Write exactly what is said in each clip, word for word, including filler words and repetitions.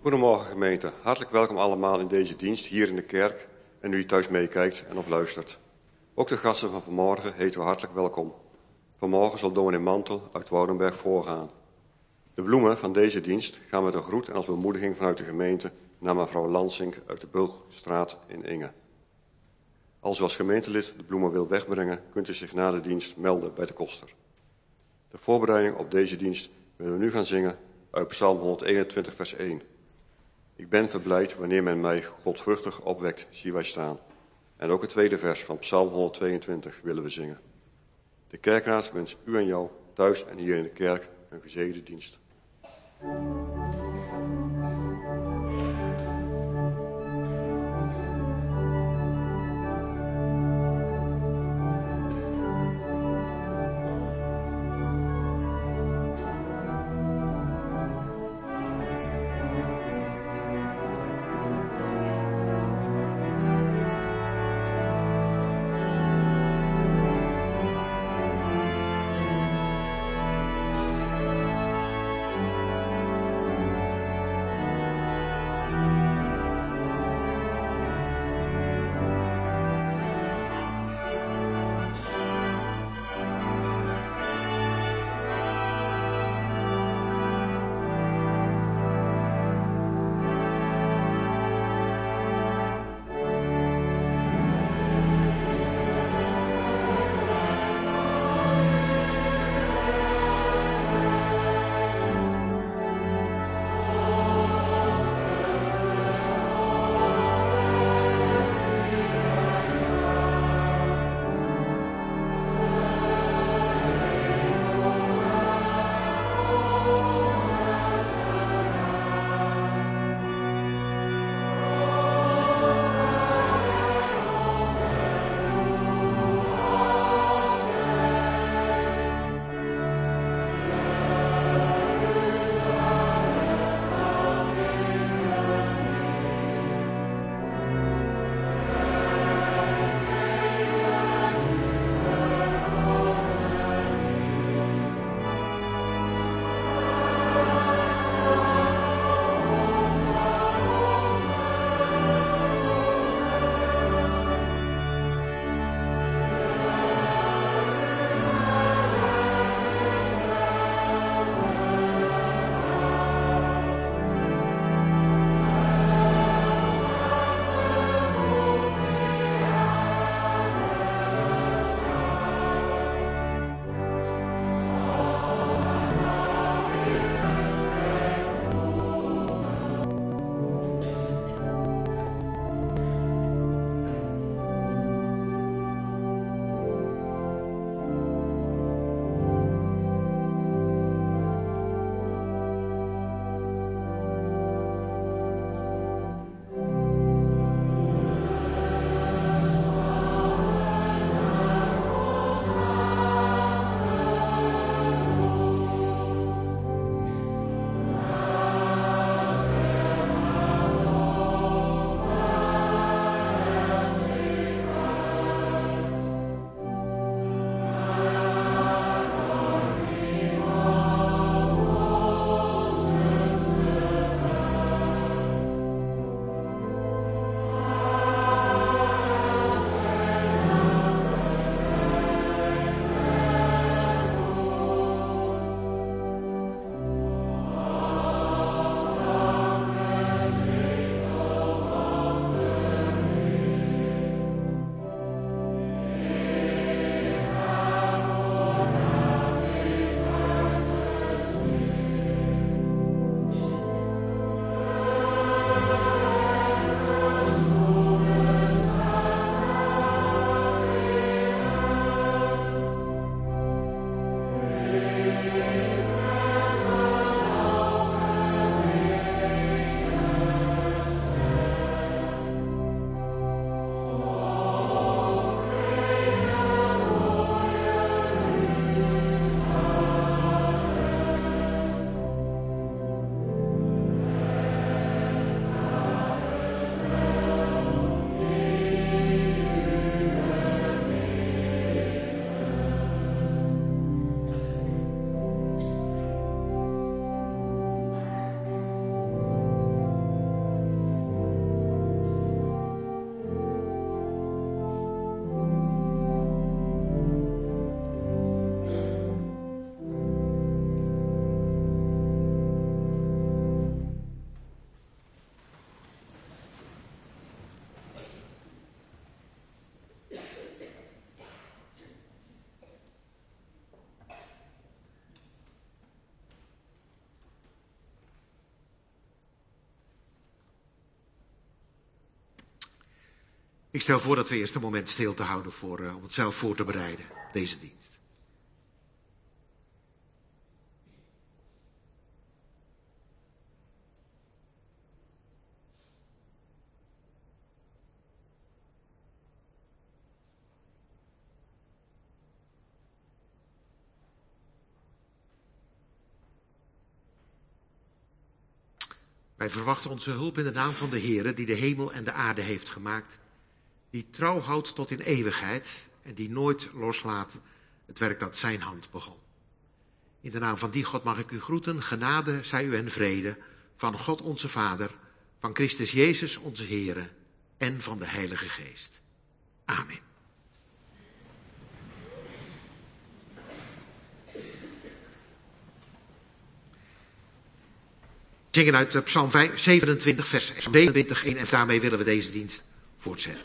Goedemorgen gemeente, hartelijk welkom allemaal in deze dienst hier in de kerk en u thuis meekijkt en of luistert. Ook de gasten van vanmorgen heten we hartelijk welkom. Vanmorgen zal dominee Mantel uit Woudenberg voorgaan. De bloemen van deze dienst gaan met een groet en als bemoediging vanuit de gemeente naar mevrouw Lansink uit de Bulkstraat in Inge. Als u als gemeentelid de bloemen wilt wegbrengen, kunt u zich na de dienst melden bij de koster. De voorbereiding op deze dienst willen we nu gaan zingen uit Psalm honderdeenentwintig vers één. Ik ben verblijd wanneer men mij godvruchtig opwekt, zie wij staan. En ook het tweede vers van Psalm honderdtweeëntwintig willen we zingen. De kerkraad wenst u en jou thuis en hier in de kerk een gezegende dienst. Ik stel voor dat we eerst een moment stil te houden voor, uh, om het zelf voor te bereiden, deze dienst. Wij verwachten onze hulp in de naam van de Heere, die de hemel en de aarde heeft gemaakt, die trouw houdt tot in eeuwigheid en die nooit loslaat het werk dat zijn hand begon. In de naam van die God mag ik u groeten, genade zij u en vrede, van God onze Vader, van Christus Jezus onze Heere en van de Heilige Geest. Amen. We zingen uit Psalm zevenentwintig, vers zevenentwintig, en daarmee willen we deze dienst voortzetten.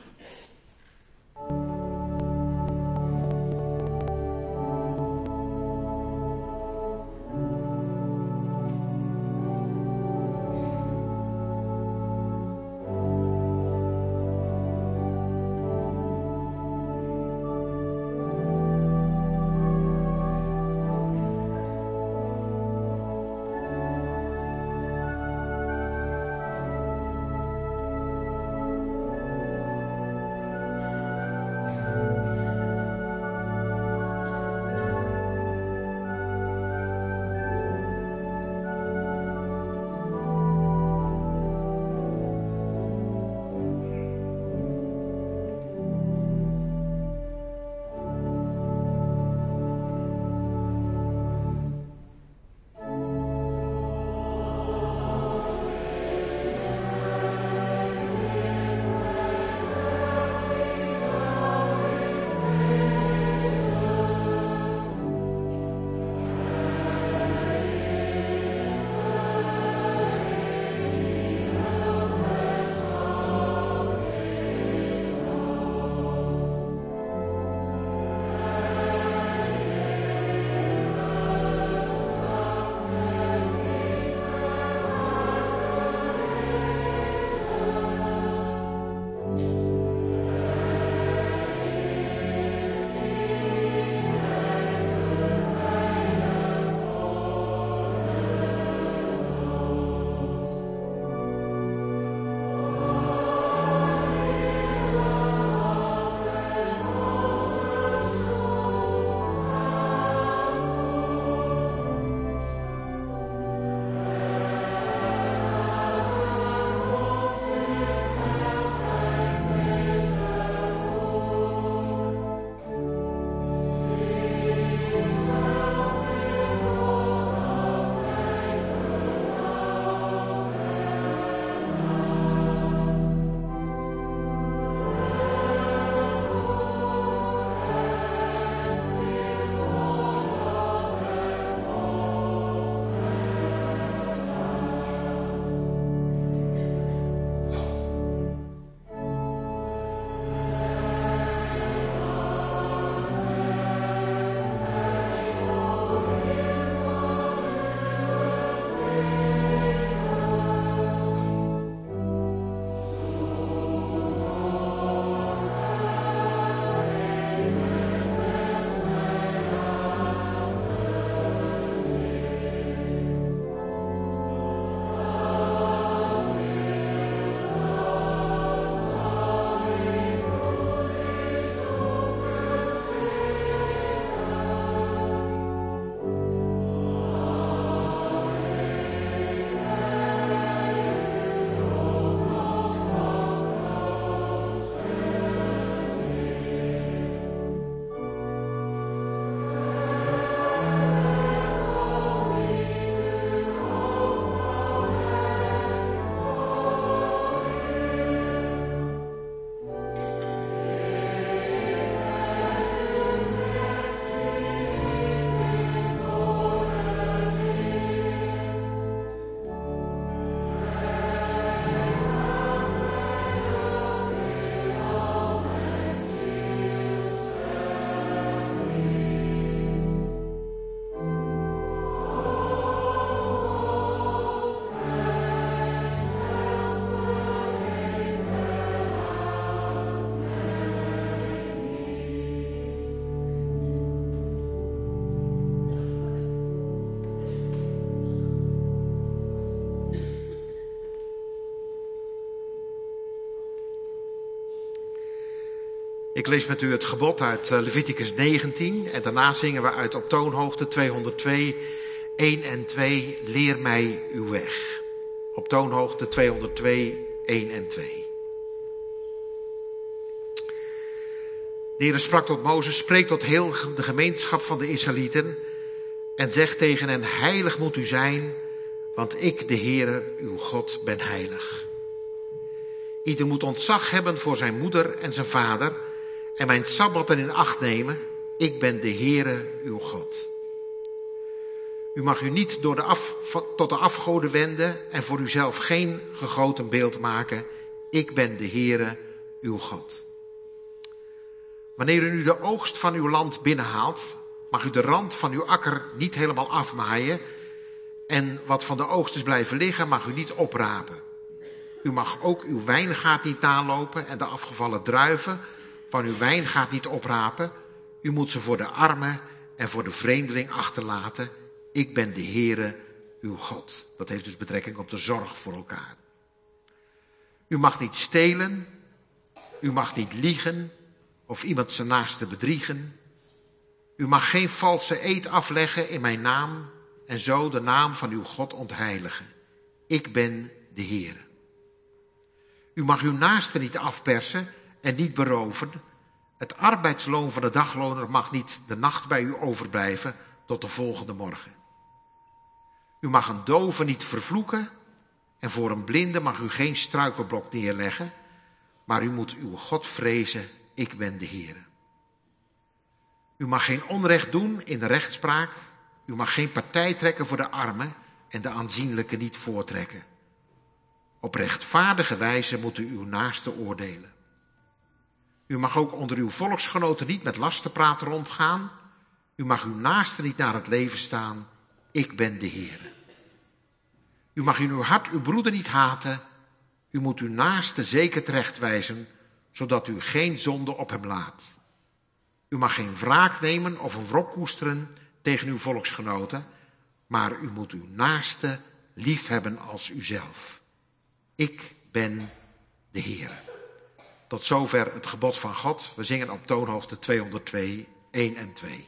Ik lees met u het gebod uit Leviticus negentien en daarna zingen we uit op toonhoogte tweehonderdtwee, één en twee, leer mij uw weg. Op toonhoogte tweehonderdtwee, één en twee. De Heer sprak tot Mozes, spreek tot heel de gemeenschap van de Israëlieten en zeg tegen hen, heilig moet u zijn, want ik, de Heere, uw God, ben heilig. Ieder moet ontzag hebben voor zijn moeder en zijn vader en mijn sabbatten in acht nemen. Ik ben de Heere, uw God. U mag u niet door de af, tot de afgoden wenden en voor uzelf geen gegoten beeld maken. Ik ben de Heere, uw God. Wanneer u nu de oogst van uw land binnenhaalt, mag u de rand van uw akker niet helemaal afmaaien en wat van de oogst is blijven liggen, mag u niet oprapen. U mag ook uw wijngaard niet nalopen en de afgevallen druiven van uw wijngaard niet oprapen. U moet ze voor de armen en voor de vreemdeling achterlaten. Ik ben de Heere, uw God. Dat heeft dus betrekking op de zorg voor elkaar. U mag niet stelen, u mag niet liegen of iemand zijn naaste bedriegen. U mag geen valse eed afleggen in mijn naam en zo de naam van uw God ontheiligen. Ik ben de Heere. U mag uw naaste niet afpersen en niet beroven. Het arbeidsloon van de dagloner mag niet de nacht bij u overblijven tot de volgende morgen. U mag een dove niet vervloeken en voor een blinde mag u geen struikelblok neerleggen, maar u moet uw God vrezen, ik ben de Heere. U mag geen onrecht doen in de rechtspraak, u mag geen partij trekken voor de armen en de aanzienlijke niet voortrekken. Op rechtvaardige wijze moet u uw naaste oordelen. U mag ook onder uw volksgenoten niet met lastenpraat rondgaan. U mag uw naaste niet naar het leven staan. Ik ben de Heere. U mag in uw hart uw broeder niet haten. U moet uw naaste zeker terechtwijzen, zodat u geen zonde op hem laat. U mag geen wraak nemen of een wrok koesteren tegen uw volksgenoten, maar u moet uw naaste liefhebben als uzelf. Ik ben de Heere. Tot zover het gebod van God. We zingen op toonhoogte tweehonderdtwee, één en twee.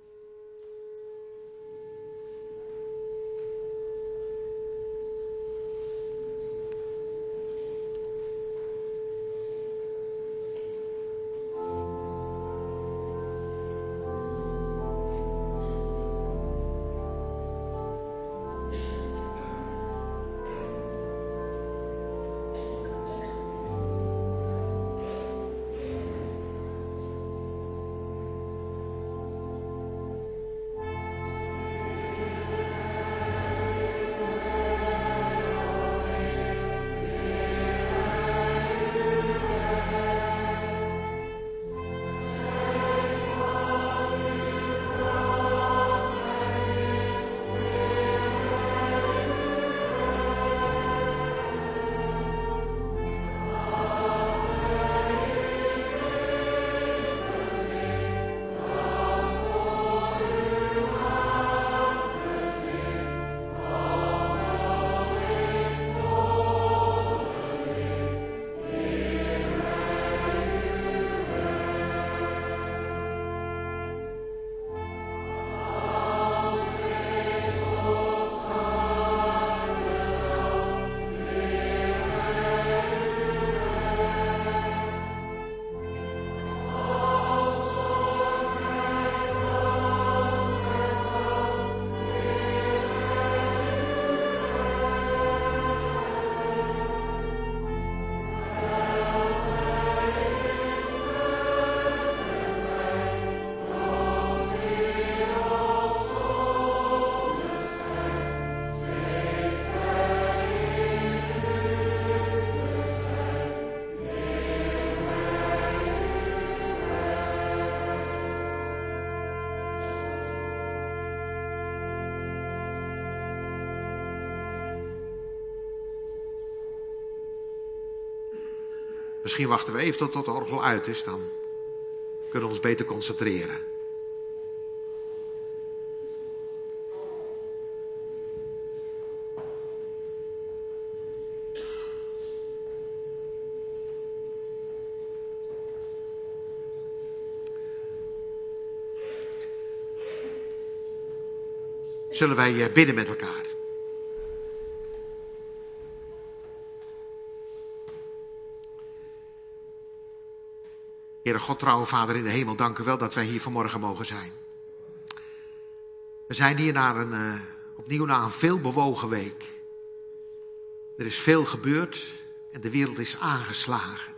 Misschien wachten we even tot, tot de orgel uit is, dan kunnen we ons beter concentreren. Zullen wij bidden met elkaar. Heere God, trouwe Vader in de hemel, dank u wel dat wij hier vanmorgen mogen zijn. We zijn hier naar een, uh, opnieuw naar een veel bewogen week. Er is veel gebeurd en de wereld is aangeslagen.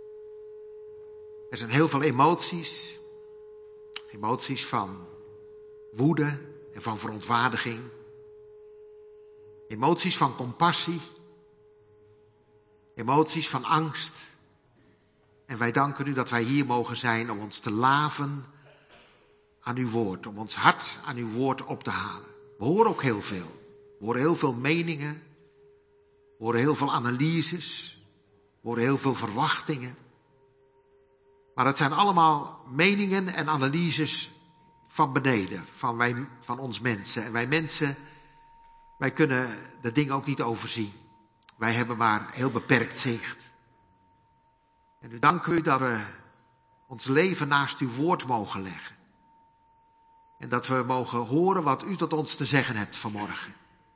Er zijn heel veel emoties. Emoties van woede en van verontwaardiging. Emoties van compassie. Emoties van angst. En wij danken u dat wij hier mogen zijn om ons te laven aan uw woord. Om ons hart aan uw woord op te halen. We horen ook heel veel. We horen heel veel meningen. We horen heel veel analyses. We horen heel veel verwachtingen. Maar het zijn allemaal meningen en analyses van beneden. Van, wij, van ons mensen. En wij mensen, wij kunnen de dingen ook niet overzien. Wij hebben maar heel beperkt zicht. En u dank u dat we ons leven naast uw woord mogen leggen. En dat we mogen horen wat u tot ons te zeggen hebt vanmorgen.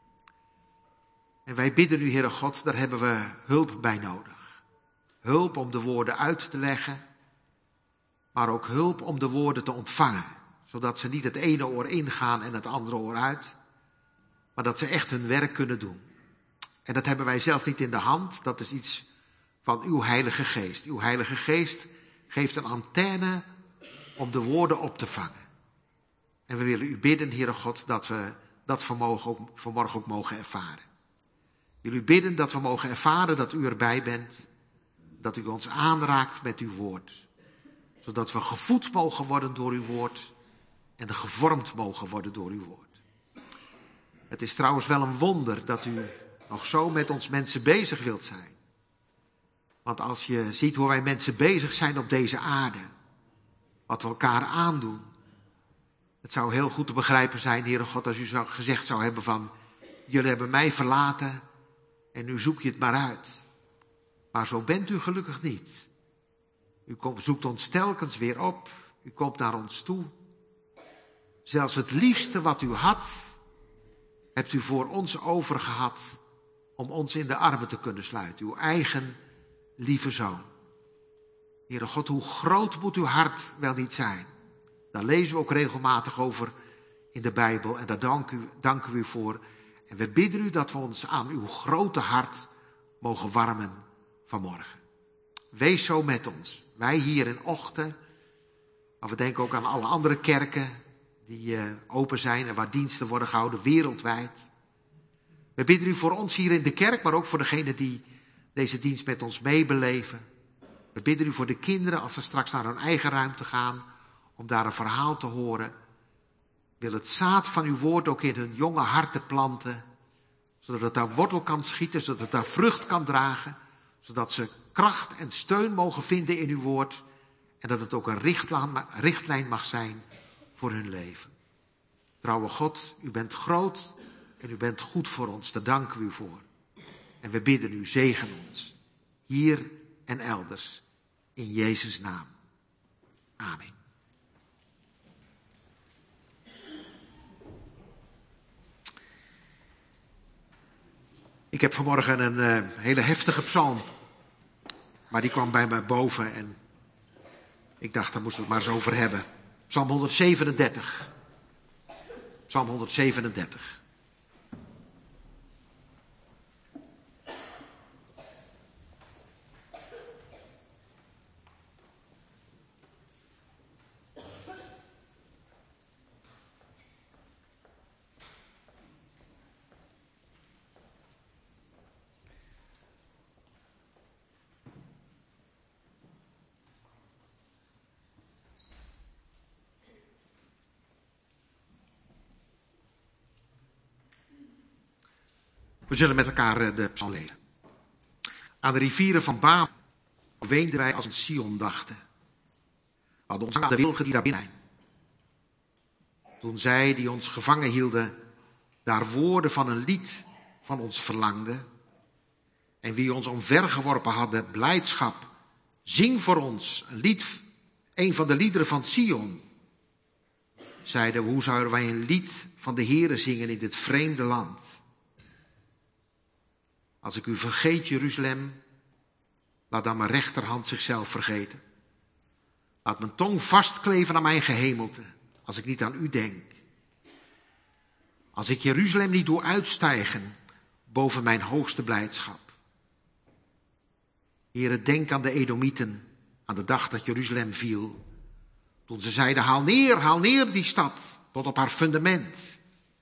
En wij bidden u, Heere God, daar hebben we hulp bij nodig. Hulp om de woorden uit te leggen. Maar ook hulp om de woorden te ontvangen. Zodat ze niet het ene oor ingaan en het andere oor uit. Maar dat ze echt hun werk kunnen doen. En dat hebben wij zelf niet in de hand. Dat is iets van uw Heilige Geest. Uw Heilige Geest geeft een antenne om de woorden op te vangen. En we willen u bidden, Heere God, dat we dat vanmorgen ook, vanmorgen ook mogen ervaren. We willen u bidden dat we mogen ervaren dat u erbij bent. Dat u ons aanraakt met uw woord. Zodat we gevoed mogen worden door uw woord. En gevormd mogen worden door uw woord. Het is trouwens wel een wonder dat u nog zo met ons mensen bezig wilt zijn. Want als je ziet hoe wij mensen bezig zijn op deze aarde. Wat we elkaar aandoen. Het zou heel goed te begrijpen zijn, Heere God, als u zou gezegd zou hebben van... Jullie hebben mij verlaten en nu zoek je het maar uit. Maar zo bent u gelukkig niet. U komt, zoekt ons telkens weer op. U komt naar ons toe. Zelfs het liefste wat u had, hebt u voor ons overgehad om ons in de armen te kunnen sluiten. Uw eigen lieve zoon. Heere God, hoe groot moet uw hart wel niet zijn. Daar lezen we ook regelmatig over in de Bijbel. En daar danken u, danken we u voor. En we bidden u dat we ons aan uw grote hart mogen warmen vanmorgen. Wees zo met ons. Wij hier in Ochten. Maar we denken ook aan alle andere kerken die uh, open zijn en waar diensten worden gehouden wereldwijd. We bidden u voor ons hier in de kerk, maar ook voor degenen die deze dienst met ons meebeleven. We bidden u voor de kinderen als ze straks naar hun eigen ruimte gaan om daar een verhaal te horen. Wil het zaad van uw woord ook in hun jonge harten planten, zodat het daar wortel kan schieten, zodat het daar vrucht kan dragen, zodat ze kracht en steun mogen vinden in uw woord en dat het ook een richtlijn mag zijn voor hun leven. Trouwe God, u bent groot en u bent goed voor ons, daar danken we u voor. En we bidden u, zegen ons, hier en elders, in Jezus' naam. Amen. Ik heb vanmorgen een uh, hele heftige psalm, maar die kwam bij me boven en ik dacht, daar moest ik het maar eens over hebben. Psalm honderdzevenendertig. Psalm honderdzevenendertig. We zullen met elkaar de psalm lezen. Aan de rivieren van Babel weenden wij als een Sion dachten. We hadden ons aan de wilgen die daar binnen zijn. Toen zij die ons gevangen hielden, daar woorden van een lied van ons verlangden. En wie ons omvergeworpen hadden, blijdschap. Zing voor ons een lied, een van de liederen van Sion. zeiden we, hoe zouden wij een lied van de Heere zingen in dit vreemde land? Als ik u vergeet, Jeruzalem, laat dan mijn rechterhand zichzelf vergeten. Laat mijn tong vastkleven aan mijn gehemelte, als ik niet aan u denk. Als ik Jeruzalem niet doe uitstijgen boven mijn hoogste blijdschap. Heere, denk aan de Edomieten, aan de dag dat Jeruzalem viel. Toen ze zeiden, haal neer, haal neer die stad, tot op haar fundament.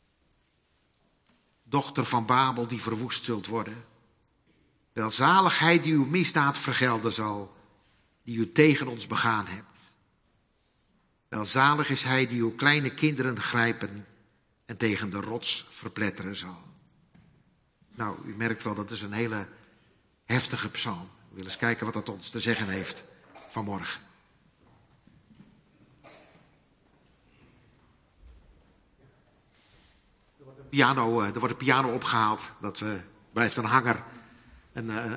Dochter van Babel die verwoest zult worden. Welzaligheid die uw misdaad vergelden zal, die u tegen ons begaan hebt. Welzalig is hij die uw kleine kinderen grijpen en tegen de rots verpletteren zal. Nou, u merkt wel, dat is een hele heftige psalm. We willen eens kijken wat dat ons te zeggen heeft vanmorgen. Piano, er wordt een piano opgehaald, dat uh, blijft een hanger. En uh,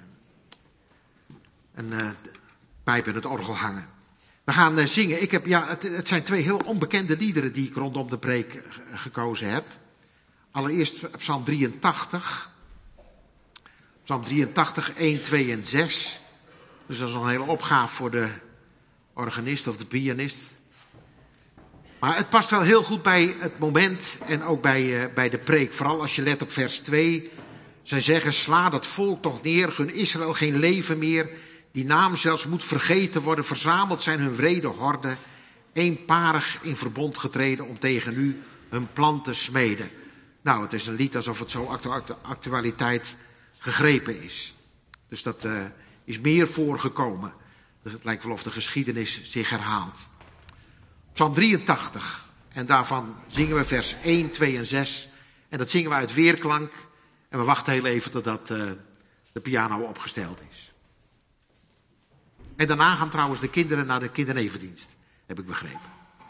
een uh, pijp in het orgel hangen. We gaan uh, zingen. Ik heb, ja, het, het zijn twee heel onbekende liederen die ik rondom de preek uh, gekozen heb. Allereerst Psalm drieëntachtig. Psalm drieëntachtig, één, twee en zes. Dus dat is nog een hele opgave voor de organist of de pianist. Maar het past wel heel goed bij het moment en ook bij, uh, bij de preek. Vooral als je let op vers twee. Zij zeggen, sla dat volk toch neer, gun Israël geen leven meer. Die naam zelfs moet vergeten worden. Verzameld zijn hun wrede horden. Eenparig in verbond getreden om tegen u hun plan te smeden. Nou, het is een lied alsof het zo actu- actualiteit gegrepen is. Dus dat uh, is meer voorgekomen. Het lijkt wel of de geschiedenis zich herhaalt. Psalm drieëntachtig. En daarvan zingen we vers één, twee en zes. En dat zingen we uit weerklank. En we wachten heel even totdat uh, de piano opgesteld is. En daarna gaan trouwens de kinderen naar de kindernevendienst, heb ik begrepen.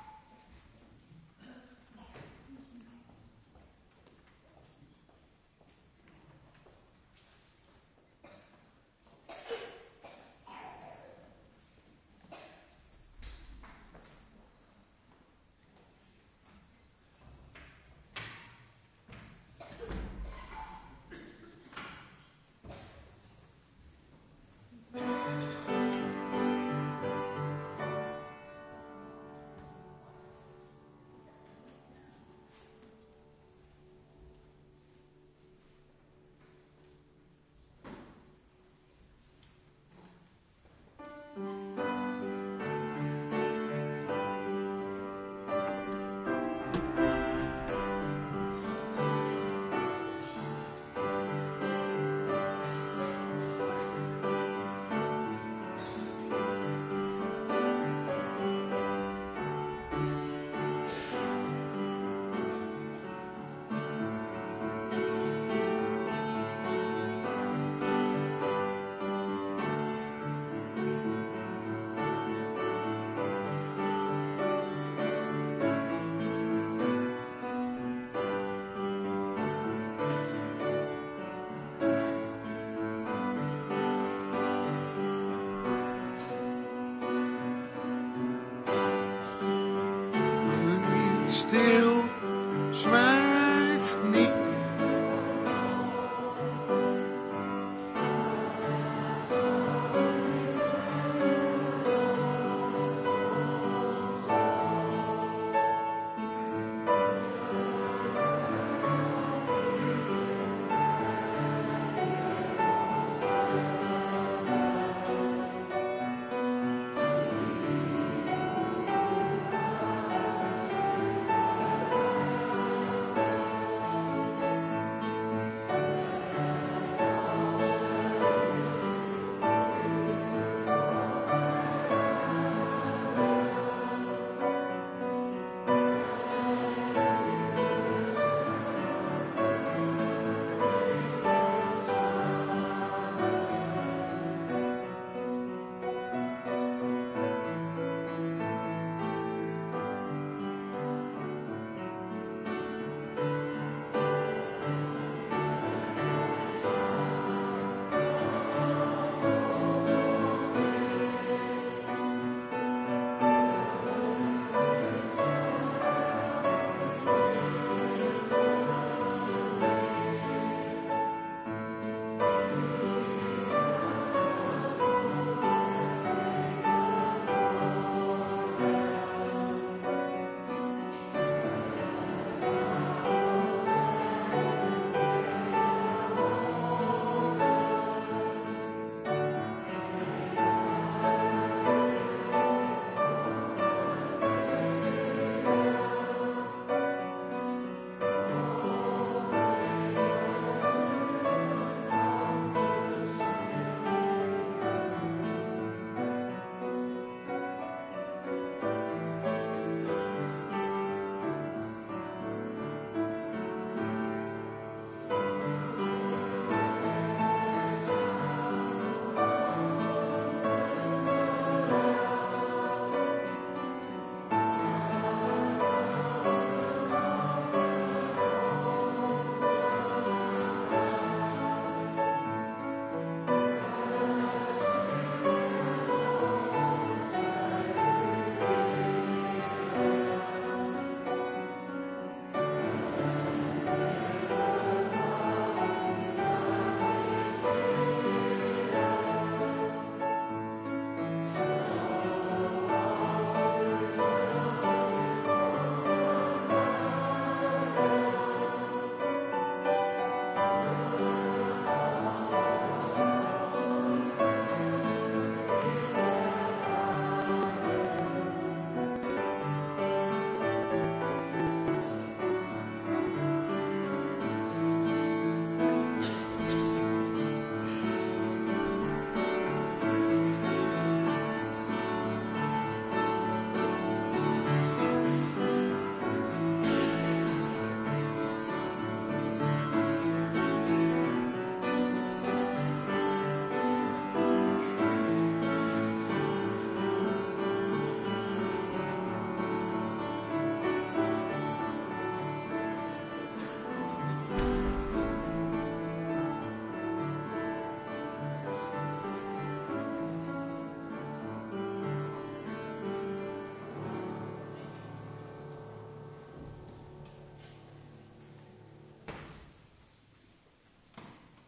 Stil, zwijg niet.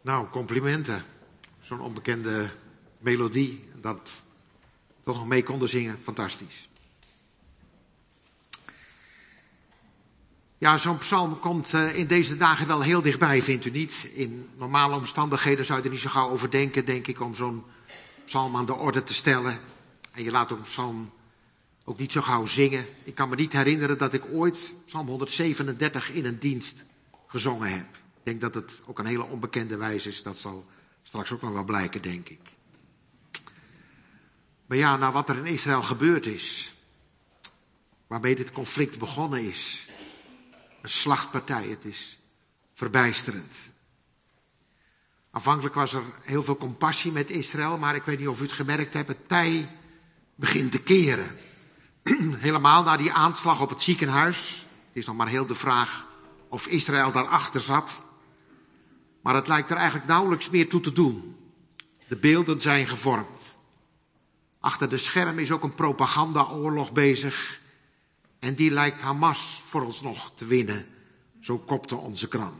Nou, complimenten. Zo'n onbekende melodie. Dat toch nog mee konden zingen. Fantastisch. Ja, zo'n psalm komt uh, in deze dagen wel heel dichtbij, vindt u niet? In normale omstandigheden zou je er niet zo gauw over denken, denk ik, om zo'n psalm aan de orde te stellen. En je laat ook een psalm ook niet zo gauw zingen. Ik kan me niet herinneren dat ik ooit psalm honderdzevenendertig in een dienst gezongen heb. Ik denk dat het ook een hele onbekende wijze is. Dat zal straks ook nog wel blijken, denk ik. Maar ja, nou wat er in Israël gebeurd is, waarmee dit conflict begonnen is, een slachtpartij, het is verbijsterend. Aanvankelijk was er heel veel compassie met Israël, maar ik weet niet of u het gemerkt hebt, het tij begint te keren. Helemaal na die aanslag op het ziekenhuis. Het is nog maar heel de vraag of Israël daarachter zat. Maar het lijkt er eigenlijk nauwelijks meer toe te doen. De beelden zijn gevormd. Achter de schermen is ook een propagandaoorlog bezig. En die lijkt Hamas vooralsnog te winnen. Zo kopte onze krant.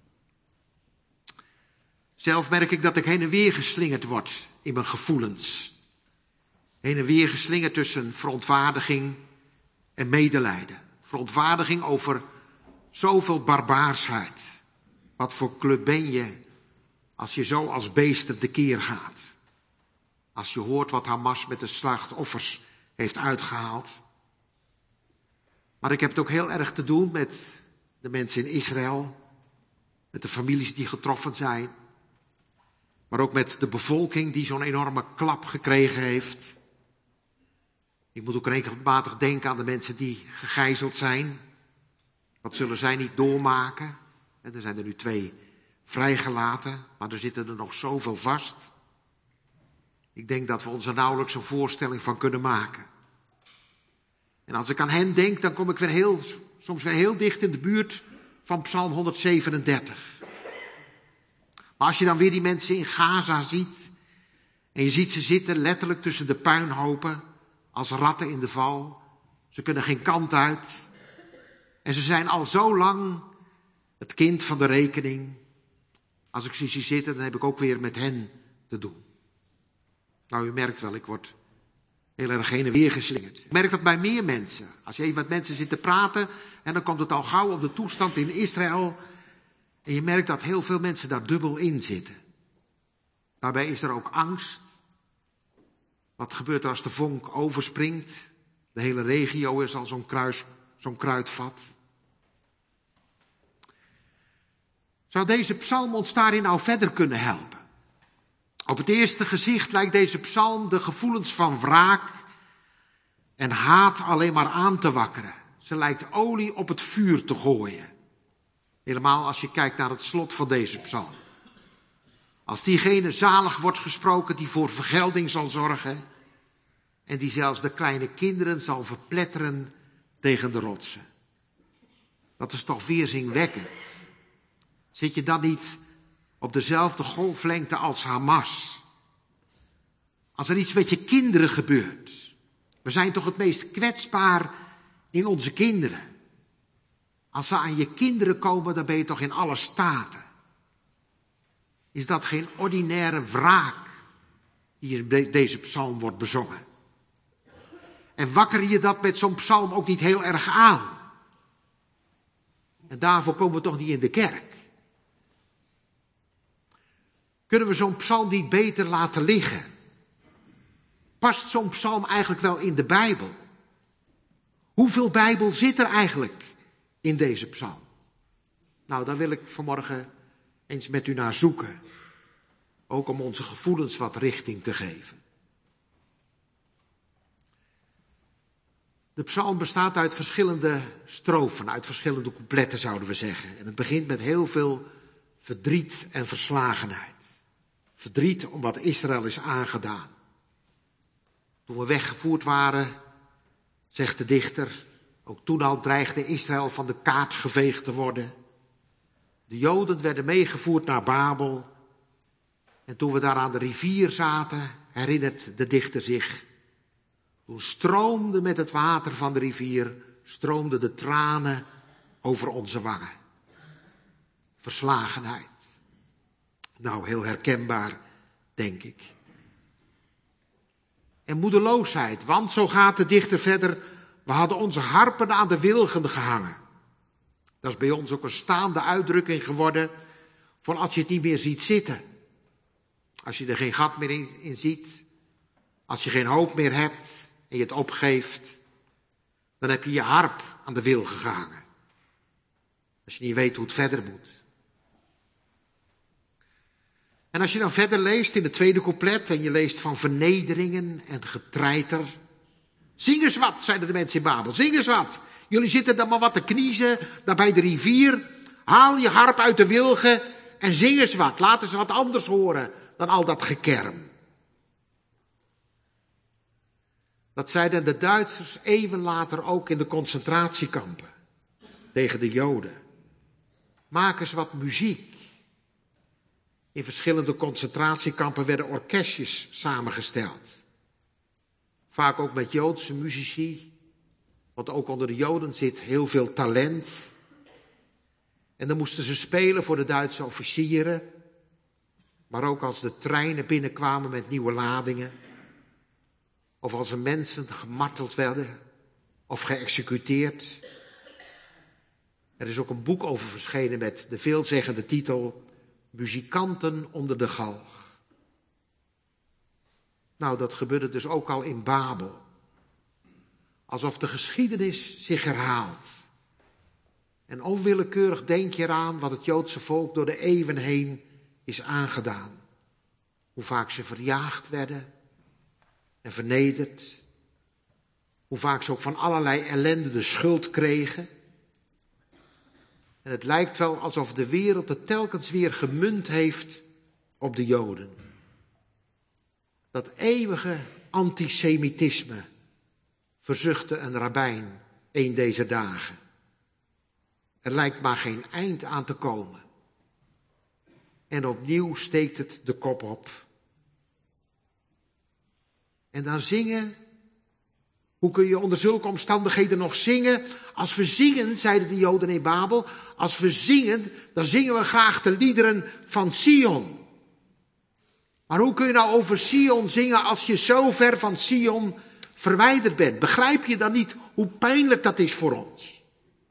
Zelf merk ik dat ik heen en weer geslingerd word in mijn gevoelens. Heen en weer geslingerd tussen verontwaardiging en medelijden. Verontwaardiging over zoveel barbaarsheid. Wat voor club ben je als je zo als beesten tekeer gaat? Als je hoort wat Hamas met de slachtoffers heeft uitgehaald. Maar ik heb het ook heel erg te doen met de mensen in Israël. Met de families die getroffen zijn. Maar ook met de bevolking die zo'n enorme klap gekregen heeft. Ik moet ook regelmatig denken aan de mensen die gegijzeld zijn. Wat zullen zij niet doormaken? En er zijn er nu twee vrijgelaten, maar er zitten er nog zoveel vast. Ik denk dat we ons er nauwelijks een voorstelling van kunnen maken. En als ik aan hen denk, dan kom ik weer heel, soms weer heel dicht in de buurt van Psalm honderdzevenendertig. Maar als je dan weer die mensen in Gaza ziet, en je ziet ze zitten letterlijk tussen de puinhopen, als ratten in de val. Ze kunnen geen kant uit. En ze zijn al zo lang het kind van de rekening. Als ik ze zie zitten, dan heb ik ook weer met hen te doen. Nou, u merkt wel, ik word heel erg heen en weer geslingerd. Ik merk dat bij meer mensen. Als je even met mensen zit te praten, en dan komt het al gauw op de toestand in Israël. En je merkt dat heel veel mensen daar dubbel in zitten. Daarbij is er ook angst. Wat gebeurt er als de vonk overspringt? De hele regio is al zo'n, kruis, zo'n kruidvat. Zou deze psalm ons daarin nou verder kunnen helpen? Op het eerste gezicht lijkt deze psalm de gevoelens van wraak en haat alleen maar aan te wakkeren. Ze lijkt olie op het vuur te gooien. Helemaal als je kijkt naar het slot van deze psalm. Als diegene zalig wordt gesproken die voor vergelding zal zorgen en die zelfs de kleine kinderen zal verpletteren tegen de rotsen. Dat is toch weerzinwekkend. Zit je dan niet op dezelfde golflengte als Hamas? Als er iets met je kinderen gebeurt. We zijn toch het meest kwetsbaar in onze kinderen. Als ze aan je kinderen komen, dan ben je toch in alle staten. Is dat geen ordinaire wraak die in deze psalm wordt bezongen? En wakker je dat met zo'n psalm ook niet heel erg aan? En daarvoor komen we toch niet in de kerk? Kunnen we zo'n psalm niet beter laten liggen? Past zo'n psalm eigenlijk wel in de Bijbel? Hoeveel Bijbel zit er eigenlijk in deze psalm? Nou, daar wil ik vanmorgen eens met u naar zoeken. Ook om onze gevoelens wat richting te geven. De psalm bestaat uit verschillende strofen, uit verschillende coupletten zouden we zeggen. En het begint met heel veel verdriet en verslagenheid. Verdriet om wat Israël is aangedaan. Toen we weggevoerd waren, zegt de dichter, ook toen al dreigde Israël van de kaart geveegd te worden. De Joden werden meegevoerd naar Babel. En toen we daar aan de rivier zaten, herinnert de dichter zich. Toen stroomde met het water van de rivier, stroomden de tranen over onze wangen. Verslagenheid. Nou, heel herkenbaar, denk ik. En moedeloosheid, want zo gaat de dichter verder. We hadden onze harpen aan de wilgen gehangen. Dat is bij ons ook een staande uitdrukking geworden van als je het niet meer ziet zitten. Als je er geen gat meer in, in ziet. Als je geen hoop meer hebt en je het opgeeft. Dan heb je je harp aan de wilgen gehangen. Als je niet weet hoe het verder moet. En als je dan verder leest in het tweede couplet en je leest van vernederingen en getreiter. Zing eens wat, zeiden de mensen in Babel, zing eens wat. Jullie zitten dan maar wat te kniezen, daar bij de rivier. Haal je harp uit de wilgen en zing eens wat. Laten ze wat anders horen dan al dat gekerm. Dat zeiden de Duitsers eeuwen later ook in de concentratiekampen. Tegen de Joden. Maak eens wat muziek. In verschillende concentratiekampen werden orkestjes samengesteld. Vaak ook met Joodse muzici. Want ook onder de Joden zit heel veel talent. En dan moesten ze spelen voor de Duitse officieren. Maar ook als de treinen binnenkwamen met nieuwe ladingen. Of als er mensen gemarteld werden. Of geëxecuteerd. Er is ook een boek over verschenen met de veelzeggende titel Muzikanten onder de galg. Nou, dat gebeurde dus ook al in Babel. Alsof de geschiedenis zich herhaalt. En onwillekeurig denk je eraan wat het Joodse volk door de eeuwen heen is aangedaan. Hoe vaak ze verjaagd werden en vernederd. Hoe vaak ze ook van allerlei ellende de schuld kregen. En het lijkt wel alsof de wereld het telkens weer gemunt heeft op de Joden. Dat eeuwige antisemitisme, verzuchtte een rabbijn een deze dagen. Er lijkt maar geen eind aan te komen. En opnieuw steekt het de kop op. En dan zingen. Hoe kun je onder zulke omstandigheden nog zingen? Als we zingen, zeiden de Joden in Babel, als we zingen, dan zingen we graag de liederen van Sion. Maar hoe kun je nou over Sion zingen als je zo ver van Sion verwijderd bent? Begrijp je dan niet hoe pijnlijk dat is voor ons?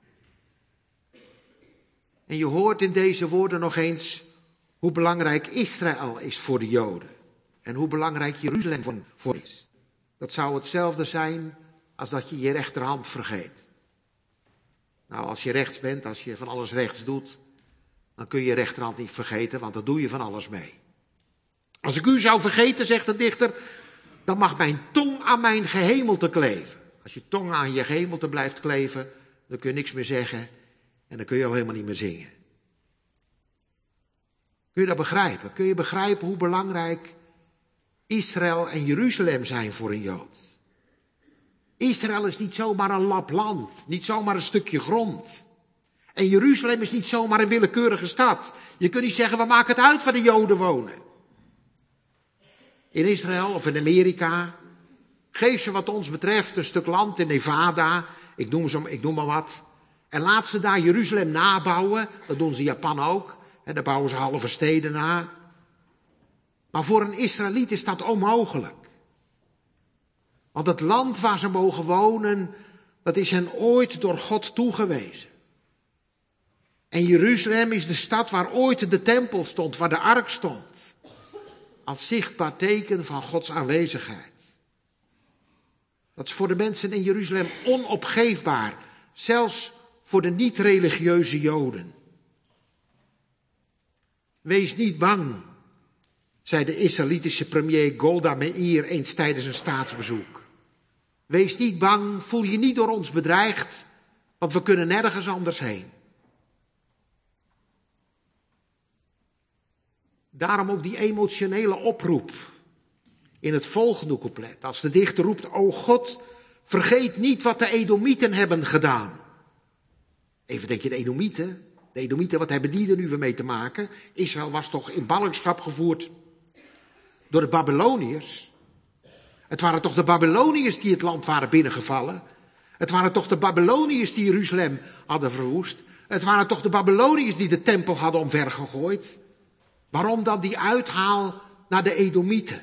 En je hoort in deze woorden nog eens hoe belangrijk Israël is voor de Joden. En hoe belangrijk Jeruzalem voor is. Dat zou hetzelfde zijn als dat je je rechterhand vergeet. Nou, als je rechts bent, als je van alles rechts doet, dan kun je je rechterhand niet vergeten, want daar doe je van alles mee. Als ik u zou vergeten, zegt de dichter, dan mag mijn tong aan mijn gehemelte kleven. Als je tong aan je gehemelte blijft kleven, dan kun je niks meer zeggen en dan kun je al helemaal niet meer zingen. Kun je dat begrijpen? Kun je begrijpen hoe belangrijk Israël en Jeruzalem zijn voor een Jood? Israël is niet zomaar een lap land, niet zomaar een stukje grond. En Jeruzalem is niet zomaar een willekeurige stad. Je kunt niet zeggen, we maken het uit waar de Joden wonen. In Israël of in Amerika, geef ze wat ons betreft een stuk land in Nevada, ik noem, ze, ik noem maar wat. En laat ze daar Jeruzalem nabouwen, dat doen ze in Japan ook. En daar bouwen ze halve steden na. Maar voor een Israëliet is dat onmogelijk. Want het land waar ze mogen wonen, dat is hen ooit door God toegewezen. En Jeruzalem is de stad waar ooit de tempel stond, waar de ark stond. Als zichtbaar teken van Gods aanwezigheid. Dat is voor de mensen in Jeruzalem onopgeefbaar. Zelfs voor de niet-religieuze Joden. Wees niet bang, zei de Israëlitische premier Golda Meir eens tijdens een staatsbezoek. Wees niet bang, voel je niet door ons bedreigd, want we kunnen nergens anders heen. Daarom ook die emotionele oproep in het volgende couplet. Als de dichter roept, o God, vergeet niet wat de Edomieten hebben gedaan. Even denk je, de Edomieten? De Edomieten, wat hebben die er nu weer mee te maken? Israël was toch in ballingschap gevoerd door de Babyloniërs. Het waren toch de Babyloniërs die het land waren binnengevallen. Het waren toch de Babyloniërs die Jeruzalem hadden verwoest. Het waren toch de Babyloniërs die de tempel hadden omvergegooid. Waarom dan die uithaal naar de Edomieten?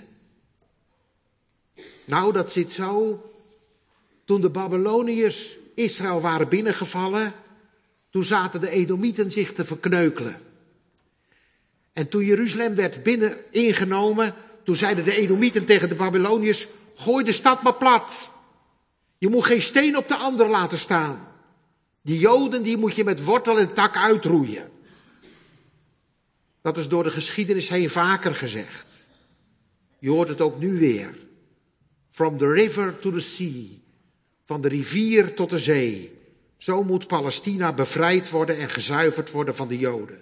Nou, dat zit zo. Toen de Babyloniërs Israël waren binnengevallen, toen zaten de Edomieten zich te verkneukelen. En toen Jeruzalem werd binnen ingenomen, toen zeiden de Edomieten tegen de Babyloniërs: gooi de stad maar plat. Je moet geen steen op de ander laten staan. Die Joden die moet je met wortel en tak uitroeien. Dat is door de geschiedenis heen vaker gezegd. Je hoort het ook nu weer. From the river to the sea. Van de rivier tot de zee. Zo moet Palestina bevrijd worden en gezuiverd worden van de Joden.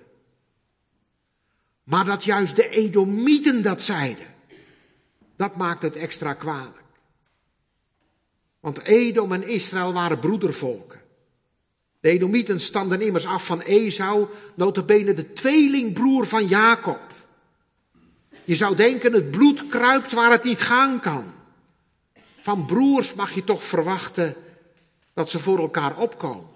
Maar dat juist de Edomieten dat zeiden, dat maakt het extra kwalijk. Want Edom en Israël waren broedervolken. De Edomieten stamden immers af van Esau, nota bene de tweelingbroer van Jacob. Je zou denken, het bloed kruipt waar het niet gaan kan. Van broers mag je toch verwachten dat ze voor elkaar opkomen.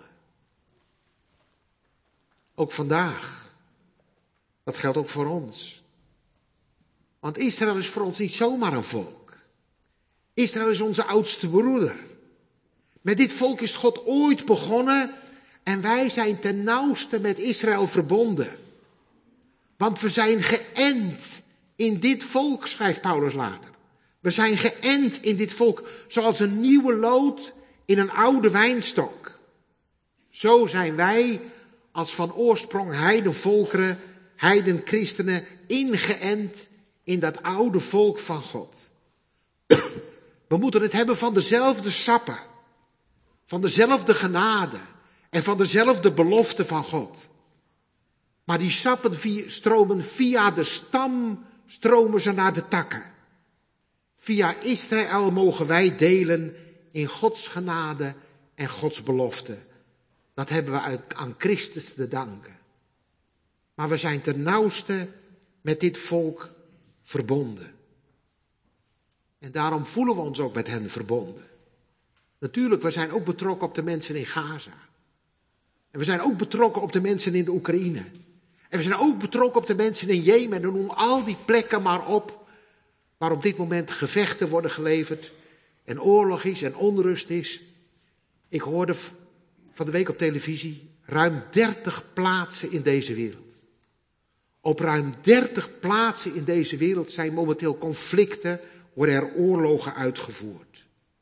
Ook vandaag. Dat geldt ook voor ons. Want Israël is voor ons niet zomaar een volk. Israël is onze oudste broeder. Met dit volk is God ooit begonnen en wij zijn ten nauwste met Israël verbonden. Want we zijn geënt in dit volk, schrijft Paulus later. We zijn geënt in dit volk zoals een nieuwe lood in een oude wijnstok. Zo zijn wij als van oorsprong heidenvolkeren, heidenchristenen, ingeënt in dat oude volk van God. We moeten het hebben van dezelfde sappen, van dezelfde genade en van dezelfde belofte van God. Maar die sappen stromen via de stam, stromen ze naar de takken. Via Israël mogen wij delen in Gods genade en Gods belofte. Dat hebben we aan Christus te danken. Maar we zijn ten nauwste met dit volk verbonden. En daarom voelen we ons ook met hen verbonden. Natuurlijk, we zijn ook betrokken op de mensen in Gaza. En we zijn ook betrokken op de mensen in de Oekraïne. En we zijn ook betrokken op de mensen in Jemen. En noem al die plekken maar op waar op dit moment gevechten worden geleverd. En oorlog is en onrust is. Ik hoorde van de week op televisie ruim dertig plaatsen in deze wereld. Op ruim dertig plaatsen in deze wereld zijn momenteel conflicten, worden er oorlogen uitgevoerd.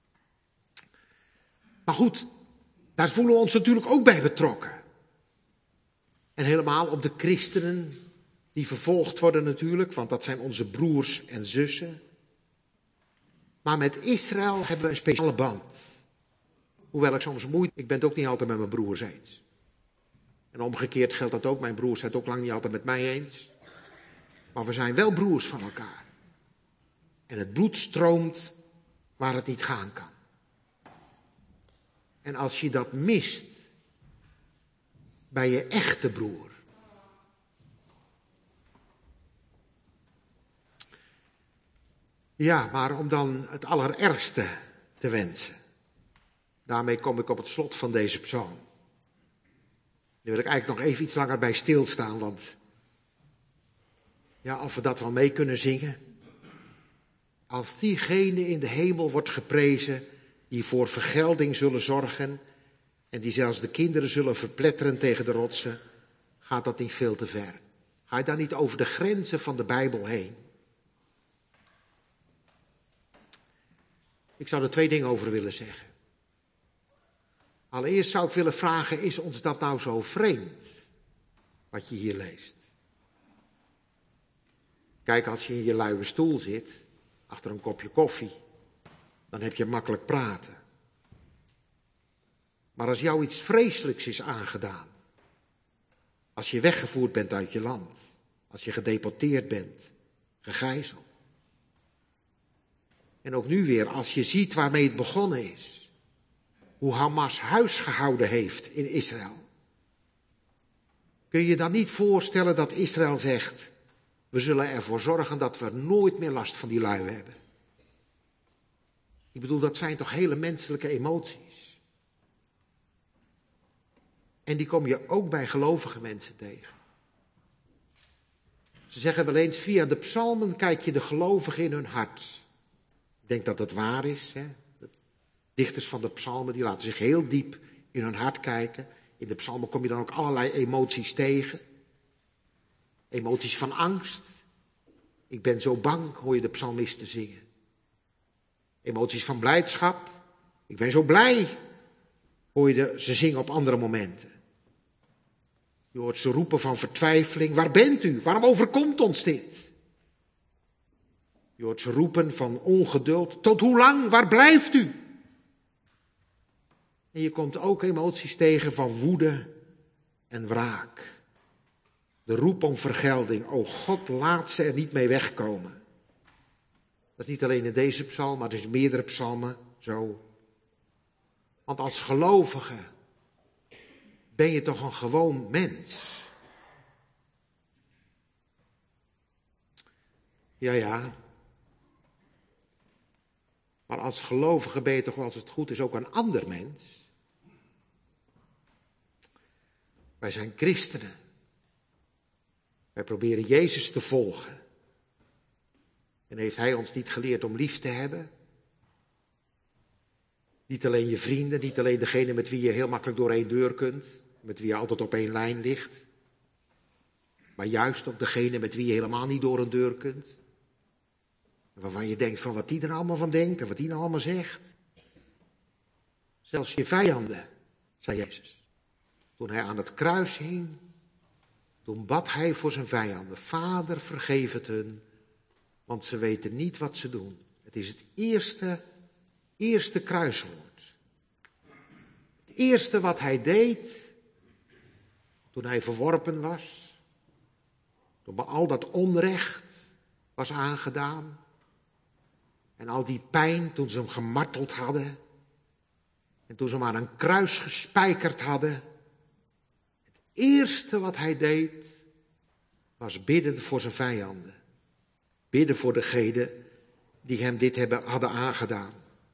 Maar goed, daar voelen we ons natuurlijk ook bij betrokken. En helemaal op de christenen die vervolgd worden natuurlijk, want dat zijn onze broers en zussen. Maar met Israël hebben we een speciale band. Hoewel ik soms moeite, ik ben het ook niet altijd met mijn broers eens. En omgekeerd geldt dat ook, mijn broers zijn het ook lang niet altijd met mij eens. Maar we zijn wel broers van elkaar. En het bloed stroomt waar het niet gaan kan. En als je dat mist bij je echte broer. Ja, maar om dan het allerergste te wensen. Daarmee kom ik op het slot van deze psalm. Daar wil ik eigenlijk nog even iets langer bij stilstaan, want ja, of we dat wel mee kunnen zingen. Als diegene in de hemel wordt geprezen die voor vergelding zullen zorgen en die zelfs de kinderen zullen verpletteren tegen de rotsen, gaat dat niet veel te ver. Ga je daar niet over de grenzen van de Bijbel heen? Ik zou er twee dingen over willen zeggen. Allereerst zou ik willen vragen, is ons dat nou zo vreemd, wat je hier leest? Kijk, als je in je luie stoel zit, achter een kopje koffie, dan heb je makkelijk praten. Maar als jou iets vreselijks is aangedaan, als je weggevoerd bent uit je land, als je gedeporteerd bent, gegijzeld. En ook nu weer, als je ziet waarmee het begonnen is, hoe Hamas huis gehouden heeft in Israël. Kun je je dan niet voorstellen dat Israël zegt, we zullen ervoor zorgen dat we nooit meer last van die lui hebben. Ik bedoel, dat zijn toch hele menselijke emoties. En die kom je ook bij gelovige mensen tegen. Ze zeggen wel eens, via de psalmen kijk je de gelovigen in hun hart. Ik denk dat dat waar is. Hè? De dichters van de psalmen die laten zich heel diep in hun hart kijken. In de psalmen kom je dan ook allerlei emoties tegen. Emoties van angst. Ik ben zo bang, hoor je de psalmisten zingen. Emoties van blijdschap. Ik ben zo blij, hoor je de, ze zingen op andere momenten. Je hoort ze roepen van vertwijfeling. Waar bent u? Waarom overkomt ons dit? Je hoort ze roepen van ongeduld. Tot hoe lang? Waar blijft u? En je komt ook emoties tegen van woede en wraak. De roep om vergelding. O God, laat ze er niet mee wegkomen. Dat is niet alleen in deze psalm, maar het is in meerdere psalmen zo. Want als gelovige ben je toch een gewoon mens. Ja, ja. Maar als gelovige ben je toch, als het goed is, ook een ander mens. Wij zijn christenen. Wij proberen Jezus te volgen. En heeft Hij ons niet geleerd om lief te hebben? Niet alleen je vrienden, niet alleen degene met wie je heel makkelijk door één deur kunt, met wie je altijd op één lijn ligt. Maar juist ook degene met wie je helemaal niet door een deur kunt. Waarvan je denkt van wat die er allemaal van denkt en wat die nou allemaal zegt. Zelfs je vijanden, zei Jezus. Toen Hij aan het kruis hing, toen bad Hij voor zijn vijanden. Vader, vergeef het hun, want ze weten niet wat ze doen. Het is het eerste, eerste kruiswoord. Het eerste wat Hij deed, toen Hij verworpen was. Toen al dat onrecht was aangedaan. En al die pijn toen ze hem gemarteld hadden. En toen ze hem aan een kruis gespijkerd hadden. Het eerste wat Hij deed, was bidden voor zijn vijanden. Bidden voor degenen die hem dit hebben, hadden aangedaan.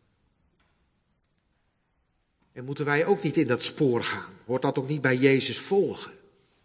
En moeten wij ook niet in dat spoor gaan? Hoort dat ook niet bij Jezus volgen?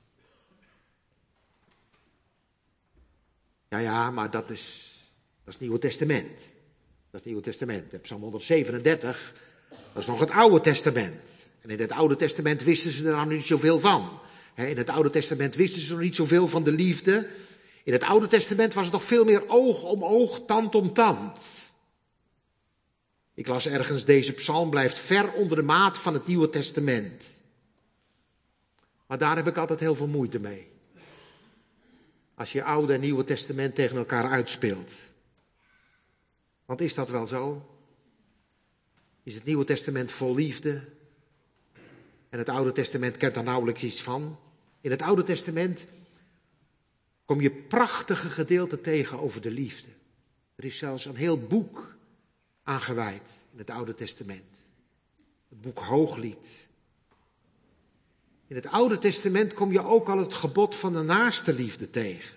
Ja, ja, maar dat is, dat is het Nieuwe Testament. Dat is het Nieuwe Testament. Psalm honderdzevenendertig, dat is nog het Oude Testament. En in het Oude Testament wisten ze er nou niet zoveel van. In het Oude Testament wisten ze nog niet zoveel van de liefde. In het Oude Testament was het nog veel meer oog om oog, tand om tand. Ik las ergens, deze psalm blijft ver onder de maat van het Nieuwe Testament. Maar daar heb ik altijd heel veel moeite mee. Als je Oude en Nieuwe Testament tegen elkaar uitspeelt. Want is dat wel zo? Is het Nieuwe Testament vol liefde? En het Oude Testament kent daar nauwelijks iets van. In het Oude Testament kom je prachtige gedeelten tegen over de liefde. Er is zelfs een heel boek aangewijd in het Oude Testament. Het boek Hooglied. In het Oude Testament kom je ook al het gebod van de naaste liefde tegen.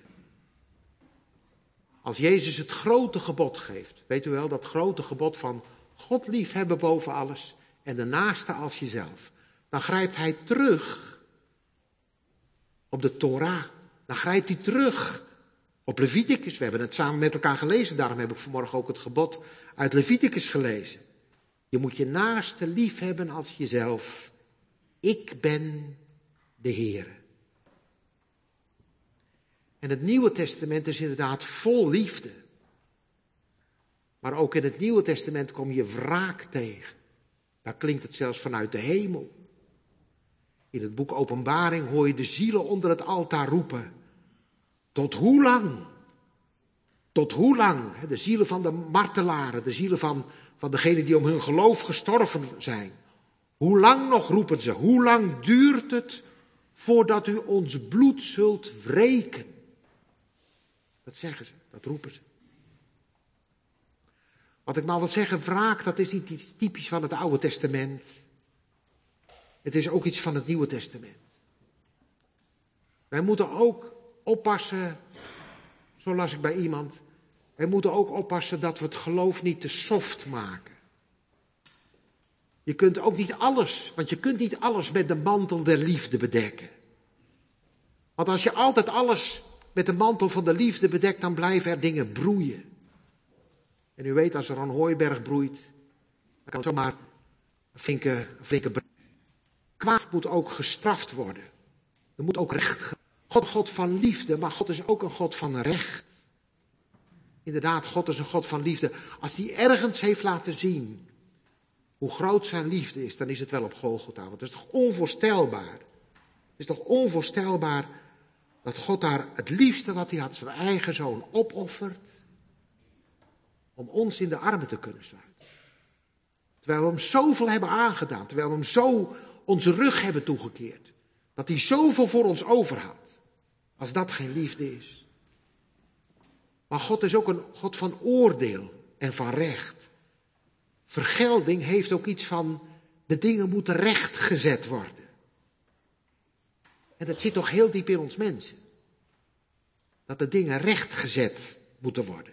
Als Jezus het grote gebod geeft, weet u wel, dat grote gebod van God liefhebben boven alles en de naaste als jezelf. Dan grijpt Hij terug op de Torah. Dan grijpt Hij terug op Leviticus. We hebben het samen met elkaar gelezen, daarom heb ik vanmorgen ook het gebod uit Leviticus gelezen. Je moet je naaste liefhebben als jezelf. Ik ben de Heere. En het Nieuwe Testament is inderdaad vol liefde. Maar ook in het Nieuwe Testament kom je wraak tegen. Daar klinkt het zelfs vanuit de hemel. In het boek Openbaring hoor je de zielen onder het altaar roepen. Tot hoe lang? Tot hoe lang? De zielen van de martelaren, de zielen van, van degenen die om hun geloof gestorven zijn. Hoe lang nog roepen ze? Hoe lang duurt het voordat u ons bloed zult wreken? Dat zeggen ze, dat roepen ze. Wat ik nou wil zeggen, wraak, dat is niet iets typisch van het Oude Testament. Het is ook iets van het Nieuwe Testament. Wij moeten ook oppassen, zo las ik bij iemand, wij moeten ook oppassen dat we het geloof niet te soft maken. Je kunt ook niet alles, want je kunt niet alles met de mantel der liefde bedekken. Want als je altijd alles met de mantel van de liefde bedekt, dan blijven er dingen broeien. En u weet, als er een hooiberg broeit, dan kan het zomaar een flinke, een flinke bre- Kwaad moet ook gestraft worden. Er moet ook recht. God is God van liefde, maar God is ook een God van recht. Inderdaad, God is een God van liefde. Als hij ergens heeft laten zien hoe groot zijn liefde is, dan is het wel op Golgotha. Want het is toch onvoorstelbaar. Het is toch onvoorstelbaar dat God daar het liefste wat hij had, zijn eigen zoon, opoffert om ons in de armen te kunnen sluiten. Terwijl we hem zoveel hebben aangedaan, terwijl we hem zo onze rug hebben toegekeerd. Dat hij zoveel voor ons over had. Als dat geen liefde is. Maar God is ook een God van oordeel en van recht. Vergelding heeft ook iets van, de dingen moeten rechtgezet worden. En dat zit toch heel diep in ons mensen. Dat de dingen rechtgezet moeten worden.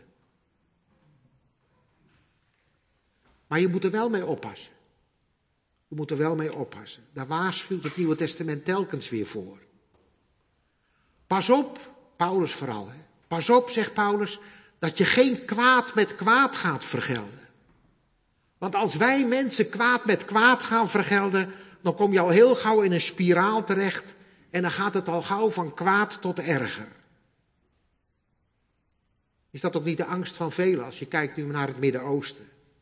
Maar je moet er wel mee oppassen. Je moet er wel mee oppassen. Daar waarschuwt het Nieuwe Testament telkens weer voor. Pas op, Paulus vooral. Hè. Pas op, zegt Paulus, dat je geen kwaad met kwaad gaat vergelden. Want als wij mensen kwaad met kwaad gaan vergelden, dan kom je al heel gauw in een spiraal terecht. En dan gaat het al gauw van kwaad tot erger. Is dat ook niet de angst van velen als je kijkt nu naar het Midden-Oosten?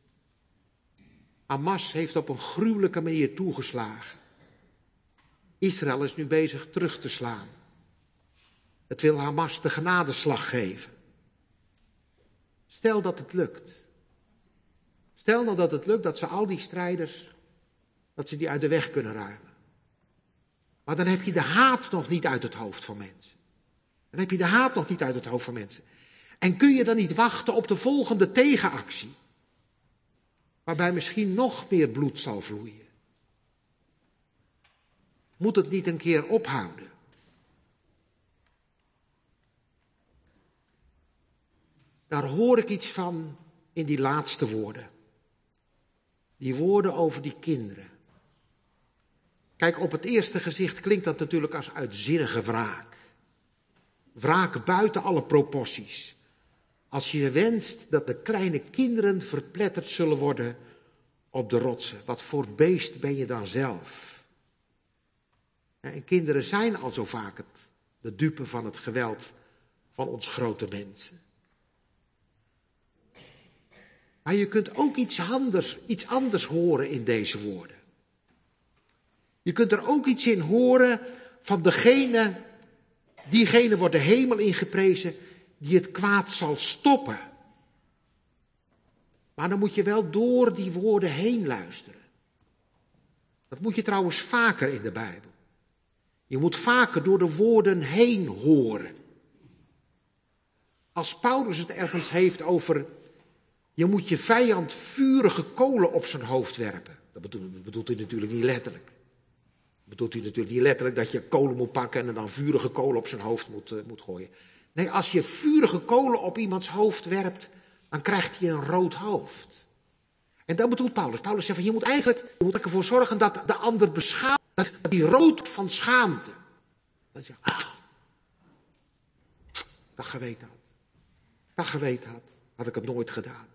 Hamas heeft op een gruwelijke manier toegeslagen. Israël is nu bezig terug te slaan. Het wil Hamas de genadeslag geven. Stel dat het lukt. Stel nou dat het lukt dat ze al die strijders, dat ze die uit de weg kunnen ruimen. Maar dan heb je de haat nog niet uit het hoofd van mensen. Dan heb je de haat nog niet uit het hoofd van mensen. En kun je dan niet wachten op de volgende tegenactie? Waarbij misschien nog meer bloed zal vloeien. Moet het niet een keer ophouden? Daar hoor ik iets van in die laatste woorden. Die woorden over die kinderen. Kijk, op het eerste gezicht klinkt dat natuurlijk als uitzinnige wraak. Wraak buiten alle proporties. Als je wenst dat de kleine kinderen verpletterd zullen worden op de rotsen. Wat voor beest ben je dan zelf? En kinderen zijn al zo vaak het, de dupe van het geweld van ons grote mensen. Maar je kunt ook iets anders, iets anders horen in deze woorden. Je kunt er ook iets in horen van degene, diegene wordt de hemel ingeprezen, die het kwaad zal stoppen. Maar dan moet je wel door die woorden heen luisteren. Dat moet je trouwens vaker in de Bijbel. Je moet vaker door de woorden heen horen. Als Paulus het ergens heeft over, je moet je vijand vurige kolen op zijn hoofd werpen. Dat bedoelt, dat bedoelt hij natuurlijk niet letterlijk. Dat bedoelt hij natuurlijk niet letterlijk dat je kolen moet pakken en er dan vurige kolen op zijn hoofd moet, uh, moet gooien. Nee, als je vurige kolen op iemands hoofd werpt, dan krijgt hij een rood hoofd. En dat bedoelt Paulus. Paulus zegt van, je moet eigenlijk je moet ervoor zorgen dat de ander beschaamt, dat hij rood van schaamte. Dat je, ah, dat geweten had. Dat geweten had, had ik het nooit gedaan.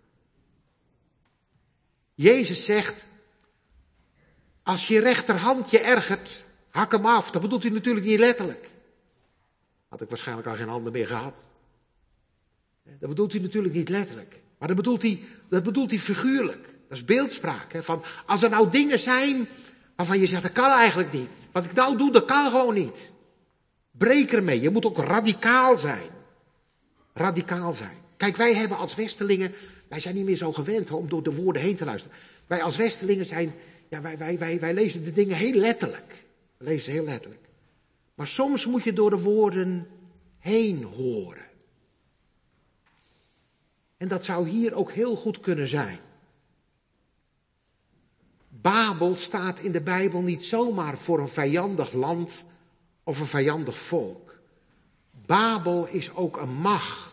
Jezus zegt, als je rechterhand je ergert, hak hem af. Dat bedoelt hij natuurlijk niet letterlijk. Had ik waarschijnlijk al geen handen meer gehad. Dat bedoelt hij natuurlijk niet letterlijk. Maar dat bedoelt hij, dat bedoelt hij figuurlijk. Dat is beeldspraak. Hè? Van, als er nou dingen zijn waarvan je zegt, dat kan eigenlijk niet. Wat ik nou doe, dat kan gewoon niet. Breek ermee. Je moet ook radicaal zijn. Radicaal zijn. Kijk, wij hebben als Westelingen, wij zijn niet meer zo gewend hè, om door de woorden heen te luisteren. Wij als Westelingen zijn, ja, wij, wij, wij, wij lezen de dingen heel letterlijk. We lezen ze heel letterlijk. Maar soms moet je door de woorden heen horen. En dat zou hier ook heel goed kunnen zijn. Babel staat in de Bijbel niet zomaar voor een vijandig land of een vijandig volk. Babel is ook een macht.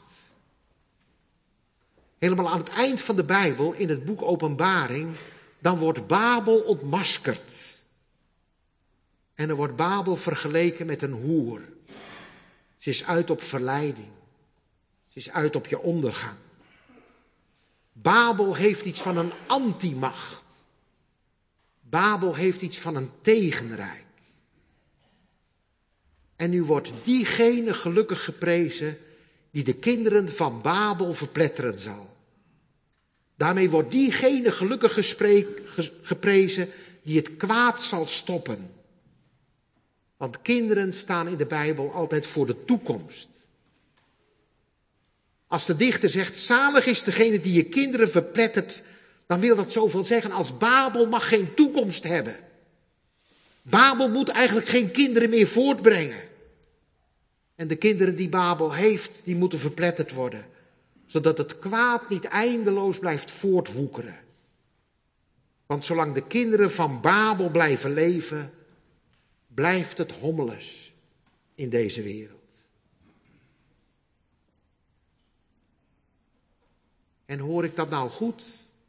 Helemaal aan het eind van de Bijbel, in het boek Openbaring, dan wordt Babel ontmaskerd. En dan wordt Babel vergeleken met een hoer. Ze is uit op verleiding. Ze is uit op je ondergang. Babel heeft iets van een antimacht. Babel heeft iets van een tegenrijk. En nu wordt diegene gelukkig geprezen die de kinderen van Babel verpletteren zal. Daarmee wordt diegene gelukkig gesprek, geprezen die het kwaad zal stoppen. Want kinderen staan in de Bijbel altijd voor de toekomst. Als de dichter zegt, zalig is degene die je kinderen verplettert, dan wil dat zoveel zeggen als Babel mag geen toekomst hebben. Babel moet eigenlijk geen kinderen meer voortbrengen. En de kinderen die Babel heeft, die moeten verpletterd worden. Zodat het kwaad niet eindeloos blijft voortwoekeren. Want zolang de kinderen van Babel blijven leven, blijft het hommeles in deze wereld. En hoor ik dat nou goed?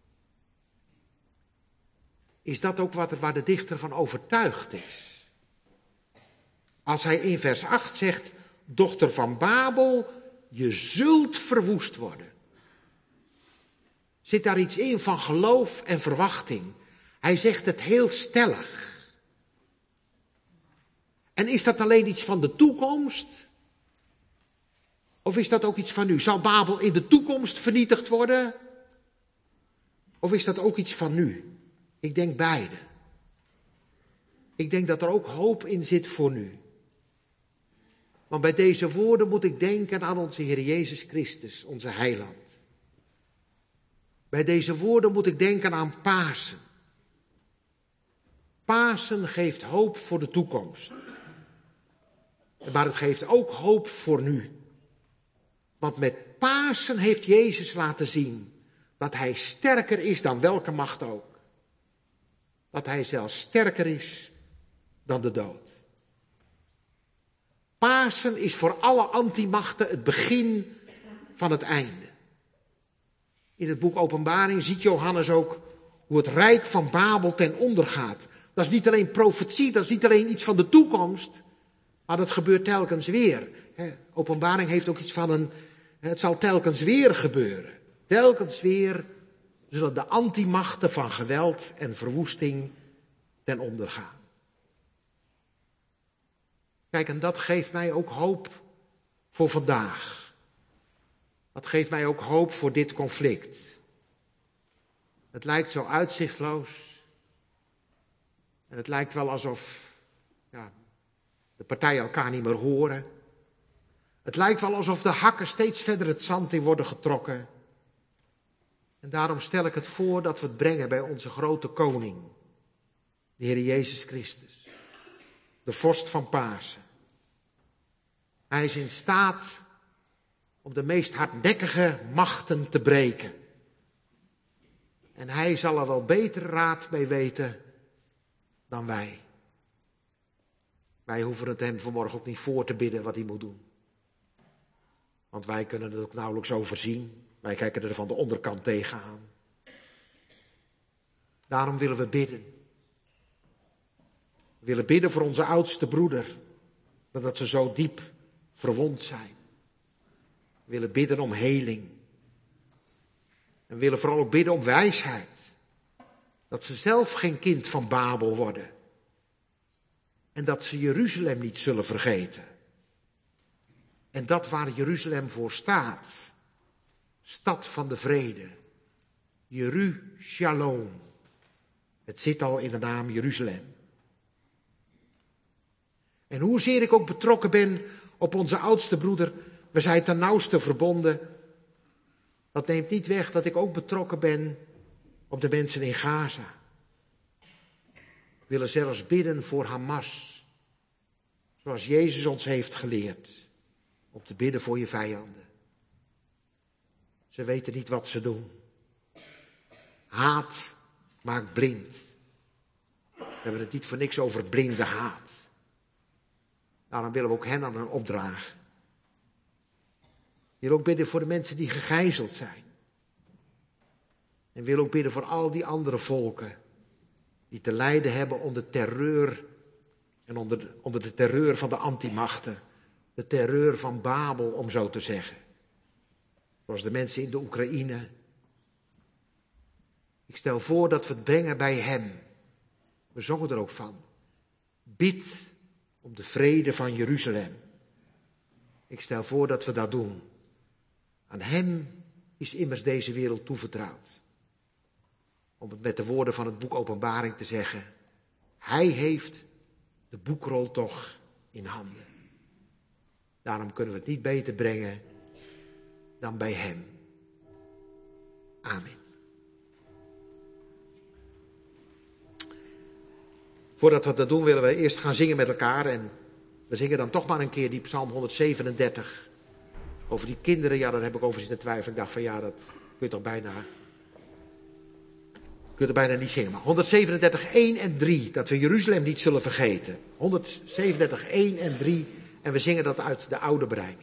Is dat ook wat, waar de dichter van overtuigd is? Als hij in vers acht zegt, dochter van Babel, je zult verwoest worden. Zit daar iets in van geloof en verwachting? Hij zegt het heel stellig. En is dat alleen iets van de toekomst? Of is dat ook iets van nu? Zal Babel in de toekomst vernietigd worden? Of is dat ook iets van nu? Ik denk beide. Ik denk dat er ook hoop in zit voor nu. Want bij deze woorden moet ik denken aan onze Heer Jezus Christus, onze heiland. Bij deze woorden moet ik denken aan Pasen. Pasen geeft hoop voor de toekomst. Maar het geeft ook hoop voor nu. Want met Pasen heeft Jezus laten zien dat hij sterker is dan welke macht ook. Dat hij zelfs sterker is dan de dood. Pasen is voor alle antimachten het begin van het einde. In het boek Openbaring ziet Johannes ook hoe het rijk van Babel ten onder gaat. Dat is niet alleen profetie, dat is niet alleen iets van de toekomst, maar dat gebeurt telkens weer. Openbaring heeft ook iets van een, het zal telkens weer gebeuren. Telkens weer zullen de antimachten van geweld en verwoesting ten onder gaan. Kijk, en dat geeft mij ook hoop voor vandaag. Dat geeft mij ook hoop voor dit conflict. Het lijkt zo uitzichtloos. En het lijkt wel alsof ja, de partijen elkaar niet meer horen. Het lijkt wel alsof de hakken steeds verder het zand in worden getrokken. En daarom stel ik het voor dat we het brengen bij onze grote koning, de Heer Jezus Christus. De vorst van Pasen. Hij is in staat om de meest hardnekkige machten te breken. En hij zal er wel betere raad mee weten dan wij. Wij hoeven het hem vanmorgen ook niet voor te bidden wat hij moet doen. Want wij kunnen het ook nauwelijks overzien. Wij kijken er van de onderkant tegenaan. Daarom willen we bidden. We willen bidden voor onze oudste broeder, dat ze zo diep verwond zijn. We willen bidden om heling. En we willen vooral ook bidden om wijsheid. Dat ze zelf geen kind van Babel worden. En dat ze Jeruzalem niet zullen vergeten. En dat waar Jeruzalem voor staat. Stad van de vrede. Jeru Shalom. Het zit al in de naam Jeruzalem. En hoezeer ik ook betrokken ben op onze oudste broeder, we zijn ten nauwste verbonden. Dat neemt niet weg dat ik ook betrokken ben op de mensen in Gaza. We willen zelfs bidden voor Hamas. Zoals Jezus ons heeft geleerd. Om te bidden voor je vijanden. Ze weten niet wat ze doen. Haat maakt blind. We hebben het niet voor niks over blinde haat. Daarom willen we ook hen aan hen opdragen. We willen ook bidden voor de mensen die gegijzeld zijn. En we willen ook bidden voor al die andere volken die te lijden hebben onder terreur en onder de, onder de terreur van de antimachten. de terreur van Babel, om zo te zeggen. Zoals de mensen in de Oekraïne. Ik stel voor dat we het brengen bij hem. We zongen er ook van. Bid om de vrede van Jeruzalem. Ik stel voor dat we dat doen. Aan hem is immers deze wereld toevertrouwd. Om het met de woorden van het boek Openbaring te zeggen. Hij heeft de boekrol toch in handen. Daarom kunnen we het niet beter brengen dan bij hem. Amen. Voordat we dat doen willen we eerst gaan zingen met elkaar. En we zingen dan toch maar een keer die psalm honderdzevenendertig. Over die kinderen, ja daar heb ik over zitten twijfelen. Ik dacht van ja, dat kun je toch bijna... Je kunt er bijna niet zingen. Maar honderdzevenendertig, één en drie. Dat we Jeruzalem niet zullen vergeten. honderdzevenendertig, één en drie. En we zingen dat uit de oude berijming.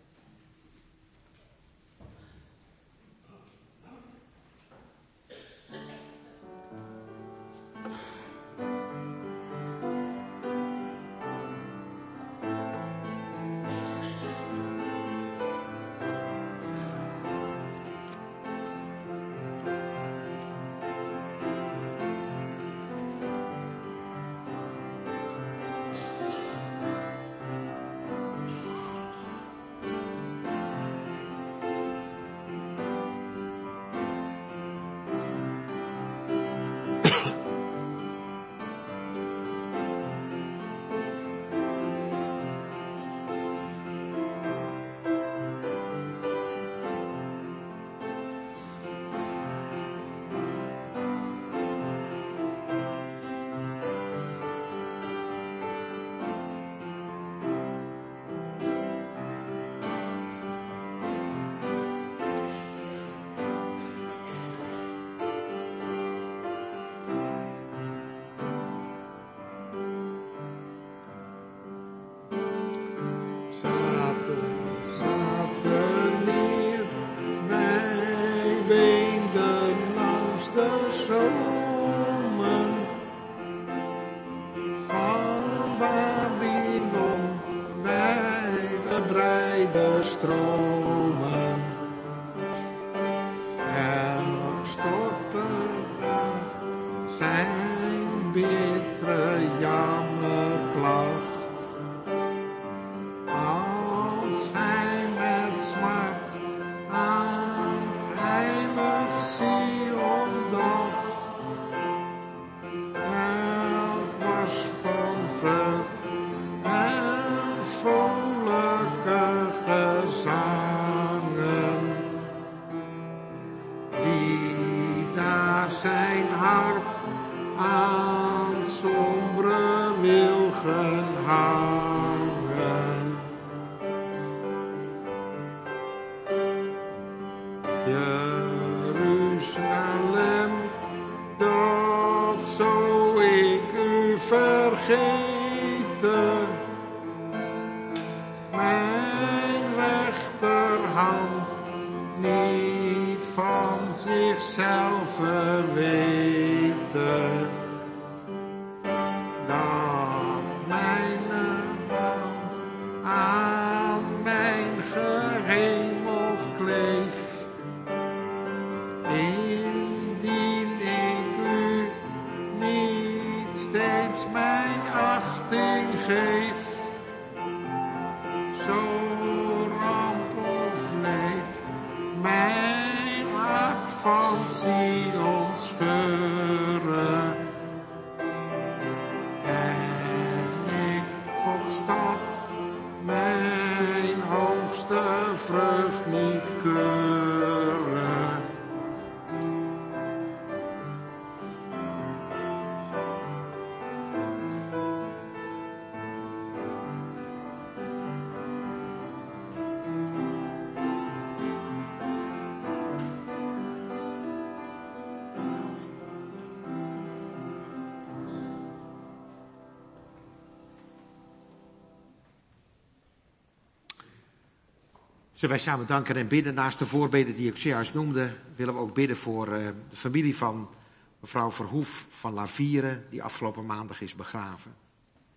Zullen wij samen danken en bidden. Naast de voorbeden die ik zojuist noemde, willen we ook bidden voor uh, de familie van mevrouw Verhoef van Lavieren, die afgelopen maandag is begraven.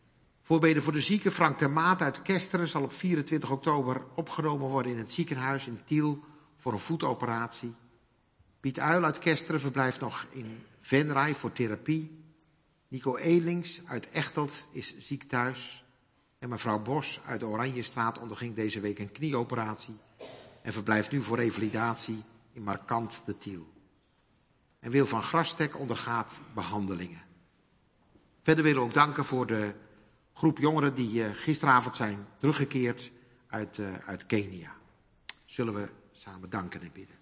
Voorbeden voor de zieken. Frank ter Maat uit Kesteren zal op vierentwintig oktober opgenomen worden in het ziekenhuis in Tiel voor een voetoperatie. Piet Uil uit Kesteren verblijft nog in Venray voor therapie. Nico Elings uit Echteld is ziek thuis. En mevrouw Bos uit de Oranjestraat onderging deze week een knieoperatie en verblijft nu voor revalidatie in Markant de Tiel. En Wil van Grastek ondergaat behandelingen. Verder willen we ook danken voor de groep jongeren die gisteravond zijn teruggekeerd uit, uh, uit Kenia. Zullen we samen danken en bidden.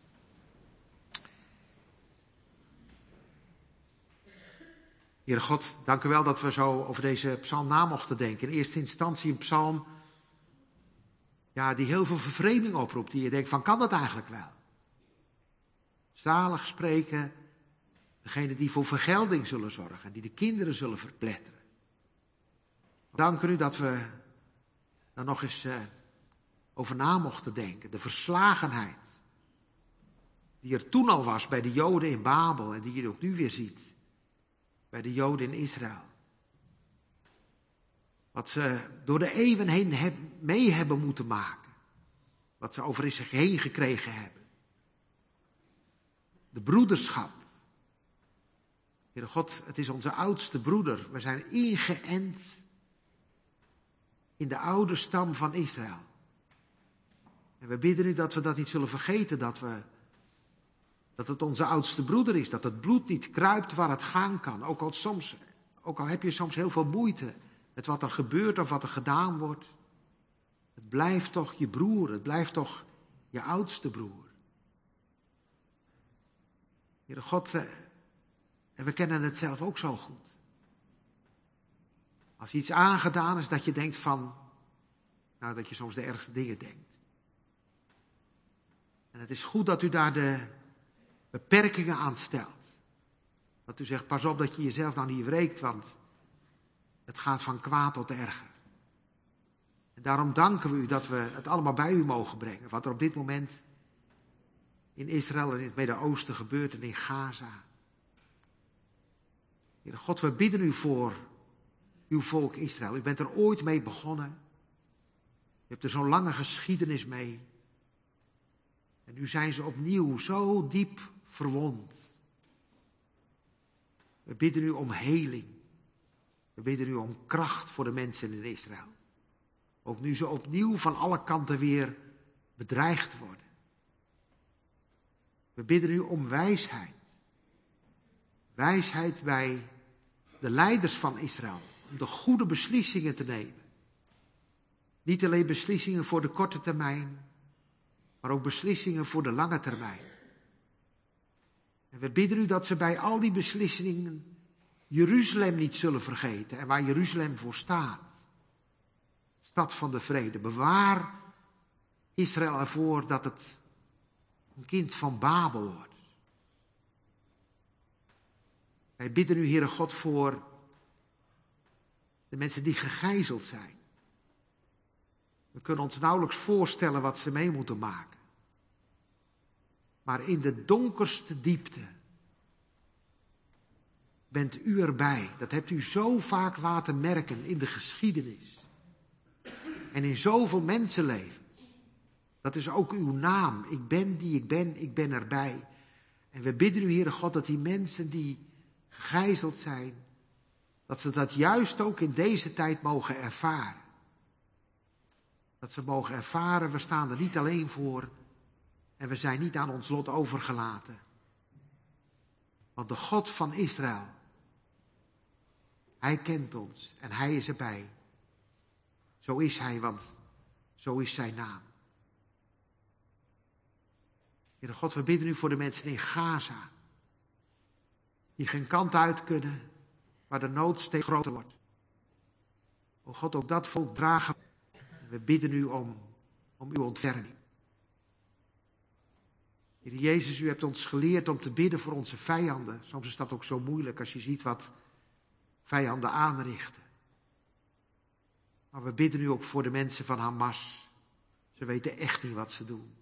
Heere God, dank u wel dat we zo over deze psalm na mochten denken. In eerste instantie een psalm ja, die heel veel vervreemding oproept. Die je denkt van, kan dat eigenlijk wel? Zalig spreken degenen die voor vergelding zullen zorgen en die de kinderen zullen verpletteren. Dank u dat we daar nog eens uh, over na mochten denken. De verslagenheid die er toen al was bij de Joden in Babel en die je ook nu weer ziet bij de Joden in Israël. Wat ze door de eeuwen heen heb, mee hebben moeten maken. Wat ze over zich heen gekregen hebben. De broederschap. Heere God, het is onze oudste broeder. We zijn ingeënt in de oude stam van Israël. En we bidden u dat we dat niet zullen vergeten, dat, we, dat het onze oudste broeder is. Dat het bloed niet kruipt waar het gaan kan. Ook al, soms, ook al heb je soms heel veel moeite met wat er gebeurt of wat er gedaan wordt. Het blijft toch je broer, het blijft toch je oudste broer. Heere God, en we kennen het zelf ook zo goed. Als iets aangedaan is dat je denkt van, nou dat je soms de ergste dingen denkt. En het is goed dat u daar de beperkingen aan stelt. Dat u zegt, pas op dat je jezelf nou niet wreekt, want het gaat van kwaad tot erger. En daarom danken we u dat we het allemaal bij u mogen brengen. Wat er op dit moment in Israël en in het Midden-Oosten gebeurt en in Gaza. Heere God, we bidden u voor uw volk Israël. U bent er ooit mee begonnen. U hebt er zo'n lange geschiedenis mee. En nu zijn ze opnieuw zo diep verwond. We bidden u om heling. We bidden u om kracht voor de mensen in Israël. Ook nu ze opnieuw van alle kanten weer bedreigd worden. We bidden u om wijsheid. Wijsheid bij de leiders van Israël. Om de goede beslissingen te nemen. Niet alleen beslissingen voor de korte termijn. Maar ook beslissingen voor de lange termijn. En we bidden u dat ze bij al die beslissingen Jeruzalem niet zullen vergeten. En waar Jeruzalem voor staat. Stad van de vrede. Bewaar Israël ervoor dat het een kind van Babel wordt. Wij bidden u, Heere God, voor de mensen die gegijzeld zijn. We kunnen ons nauwelijks voorstellen wat ze mee moeten maken. Maar in de donkerste diepte bent u erbij. Dat hebt u zo vaak laten merken in de geschiedenis. En in zoveel mensenlevens. Dat is ook uw naam. Ik ben die ik ben, ik ben erbij. En we bidden u, Heere God, dat die mensen die gegijzeld zijn, dat ze dat juist ook in deze tijd mogen ervaren. Dat ze mogen ervaren, we staan er niet alleen voor en we zijn niet aan ons lot overgelaten. Want de God van Israël, hij kent ons en hij is erbij. Zo is hij, want zo is zijn naam. Heere God, we bidden u voor de mensen in Gaza. Die geen kant uit kunnen, waar de nood steeds groter wordt. O God, ook dat volk dragen. We bidden u om, om uw ontferming. Heer Jezus, u hebt ons geleerd om te bidden voor onze vijanden. Soms is dat ook zo moeilijk als je ziet wat vijanden aanrichten. Maar we bidden u ook voor de mensen van Hamas. Ze weten echt niet wat ze doen.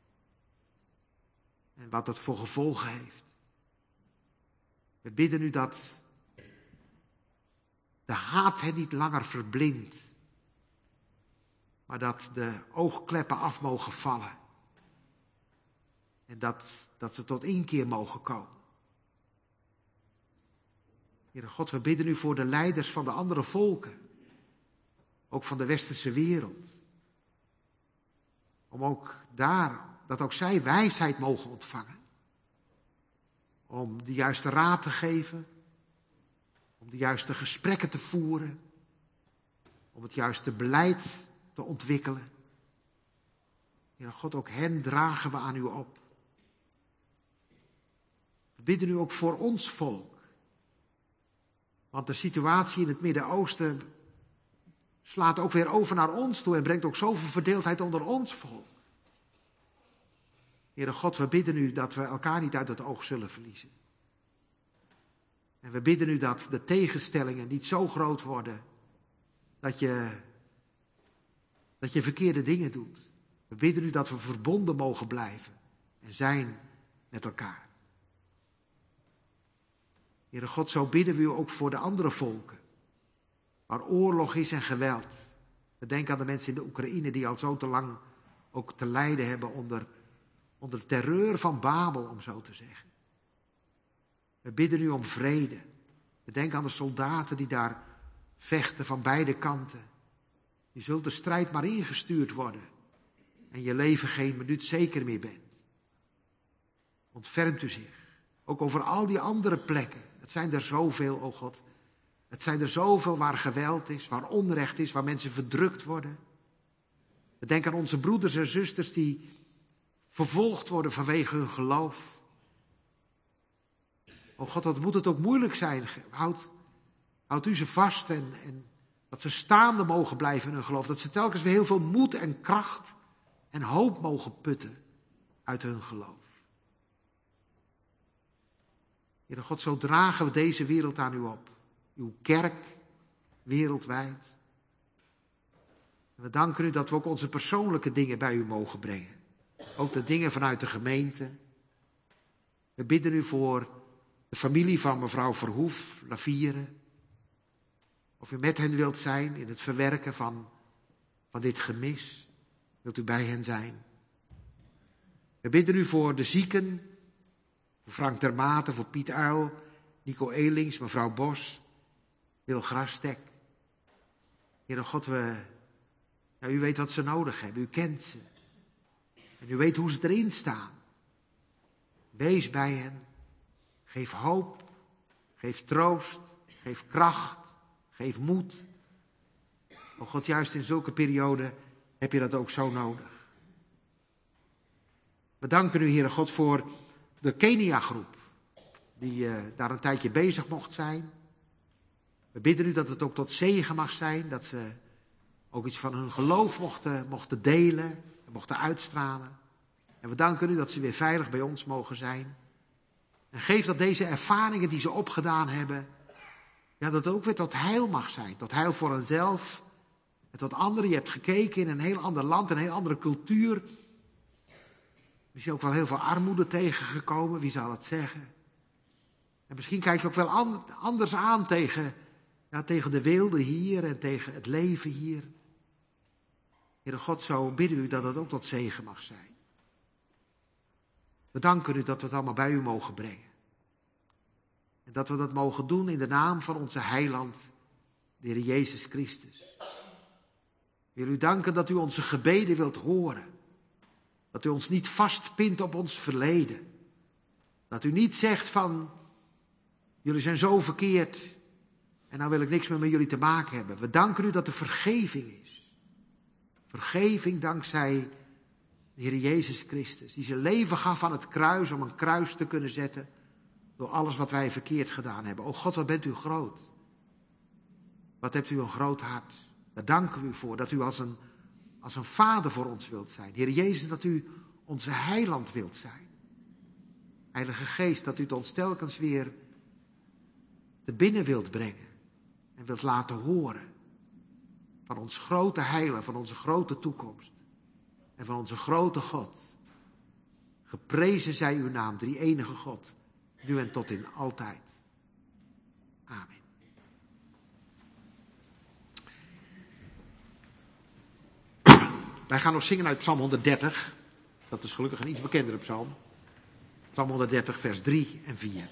En wat dat voor gevolgen heeft. We bidden u dat de haat hen niet langer verblindt. Maar dat de oogkleppen af mogen vallen. En dat, dat ze tot inkeer mogen komen. Heere God, we bidden u voor de leiders van de andere volken. Ook van de westerse wereld. Om ook daar, dat ook zij wijsheid mogen ontvangen. Om de juiste raad te geven. Om de juiste gesprekken te voeren. Om het juiste beleid te ontwikkelen. Heere God, ook hen dragen we aan u op. We bidden u ook voor ons volk. Want de situatie in het Midden-Oosten slaat ook weer over naar ons toe en brengt ook zoveel verdeeldheid onder ons volk. Heere God, we bidden u dat we elkaar niet uit het oog zullen verliezen. En we bidden u dat de tegenstellingen niet zo groot worden dat je, dat je verkeerde dingen doet. We bidden u dat we verbonden mogen blijven en zijn met elkaar. Heere God, zo bidden we u ook voor de andere volken. Waar oorlog is en geweld. We denken aan de mensen in de Oekraïne die al zo te lang ook te lijden hebben onder, onder de terreur van Babel, om zo te zeggen. We bidden u om vrede. We denken aan de soldaten die daar vechten van beide kanten. Je zult de strijd maar ingestuurd worden. En je leven geen minuut zeker meer bent. Ontfermt u zich. Ook over al die andere plekken. Het zijn er zoveel, o God. Het zijn er zoveel waar geweld is, waar onrecht is, waar mensen verdrukt worden. We denken aan onze broeders en zusters die vervolgd worden vanwege hun geloof. O God, wat moet het ook moeilijk zijn. Houd, houd u ze vast en, en dat ze staande mogen blijven in hun geloof. Dat ze telkens weer heel veel moed en kracht en hoop mogen putten uit hun geloof. Heere God, zo dragen we deze wereld aan u op. Uw kerk, wereldwijd. En we danken u dat we ook onze persoonlijke dingen bij u mogen brengen. Ook de dingen vanuit de gemeente. We bidden u voor de familie van mevrouw Verhoef, Laviere. Of u met hen wilt zijn in het verwerken van, van dit gemis. Wilt u bij hen zijn. We bidden u voor de zieken. Voor Frank ter Maten, voor Piet Uil, Nico Elings, mevrouw Bos, Wil Grastek. Heere God, we, ja, u weet wat ze nodig hebben, u kent ze. En u weet hoe ze erin staan. Wees bij hen, geef hoop, geef troost, geef kracht, geef moed. O God, juist in zulke perioden heb je dat ook zo nodig. We danken u, Heere God, voor de Kenia-groep, die uh, daar een tijdje bezig mocht zijn. We bidden u dat het ook tot zegen mag zijn, dat ze ook iets van hun geloof mochten, mochten delen en mochten uitstralen. En we danken u dat ze weer veilig bij ons mogen zijn. En geef dat deze ervaringen die ze opgedaan hebben, ja, dat het ook weer tot heil mag zijn. Tot heil voor henzelf en tot anderen. Je hebt gekeken in een heel ander land, een heel andere cultuur. Misschien ook wel heel veel armoede tegengekomen, wie zal het zeggen? En misschien kijk je ook wel an, anders aan tegen, ja, tegen de weelde hier en tegen het leven hier. Heere God, zo bidden we u dat het ook tot zegen mag zijn. We danken u dat we het allemaal bij u mogen brengen. En dat we dat mogen doen in de naam van onze heiland, de Heer Jezus Christus. We willen u danken dat u onze gebeden wilt horen. Dat u ons niet vastpint op ons verleden. Dat u niet zegt van, jullie zijn zo verkeerd en nou wil ik niks meer met jullie te maken hebben. We danken u dat er vergeving is. Vergeving dankzij de Heer Jezus Christus. Die zijn leven gaf aan het kruis om een kruis te kunnen zetten door alles wat wij verkeerd gedaan hebben. O God, wat bent u groot. Wat hebt u een groot hart. Daar danken we u voor dat u als een Als een vader voor ons wilt zijn. Heer Jezus, dat u onze heiland wilt zijn. Heilige Geest, dat u het ons telkens weer te binnen wilt brengen. En wilt laten horen. Van ons grote heilen, van onze grote toekomst. En van onze grote God. Geprezen zij uw naam, drie enige God. Nu en tot in altijd. Amen. Wij gaan nog zingen uit Psalm honderddertig. Dat is gelukkig een iets bekendere psalm. Psalm honderddertig, vers drie en vier.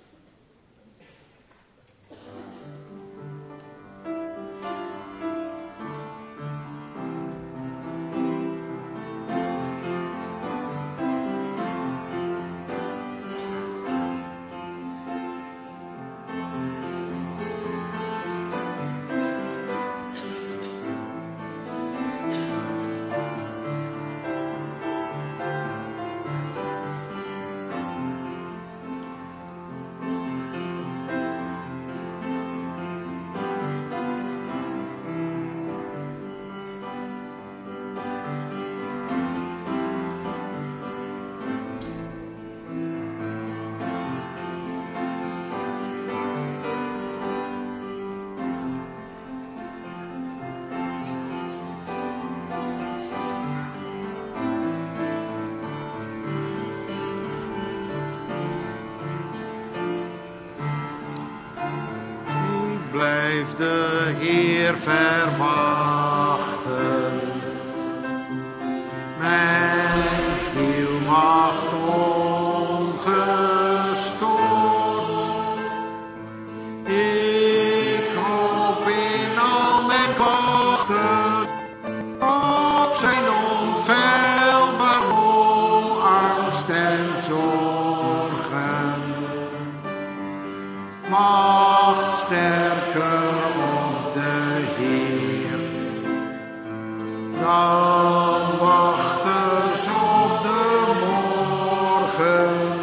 Blijf de Heer verwachten. Mijn ziel wacht ongestoord. Ik hoop in al mijn klachten op zijn onfeilbaar vol angst en zorgen. Macht sterker op de Heer, dan wachten ze op de morgen,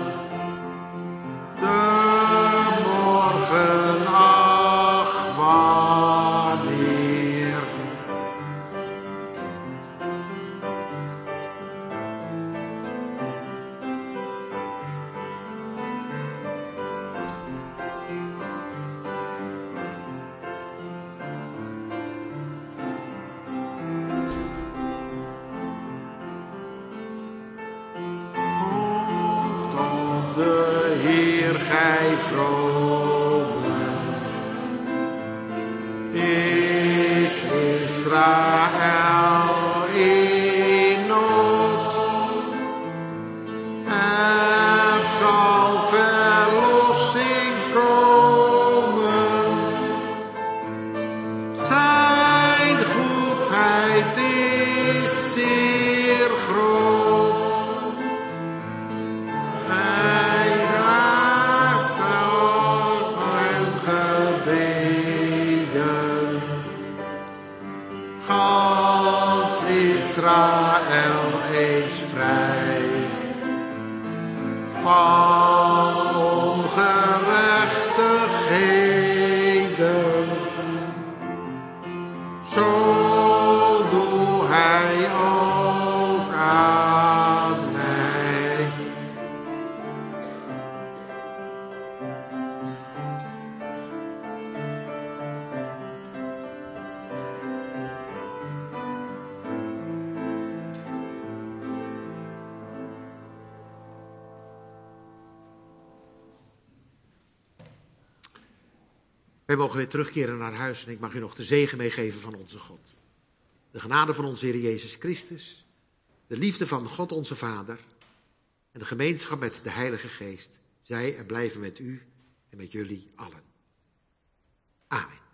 de morgen, ach wanneer. De Heer, gij vromen, is Israël in nood. Er zal verlossing komen, zijn goedheid is zeer groot. Gans Israël eens vrij van ongerechtigheden. Zo doe hij ook aan mij. Wij mogen weer terugkeren naar huis en ik mag u nog de zegen meegeven van onze God. De genade van onze Heer Jezus Christus, de liefde van God onze Vader en de gemeenschap met de Heilige Geest, zij en blijven met u en met jullie allen. Amen.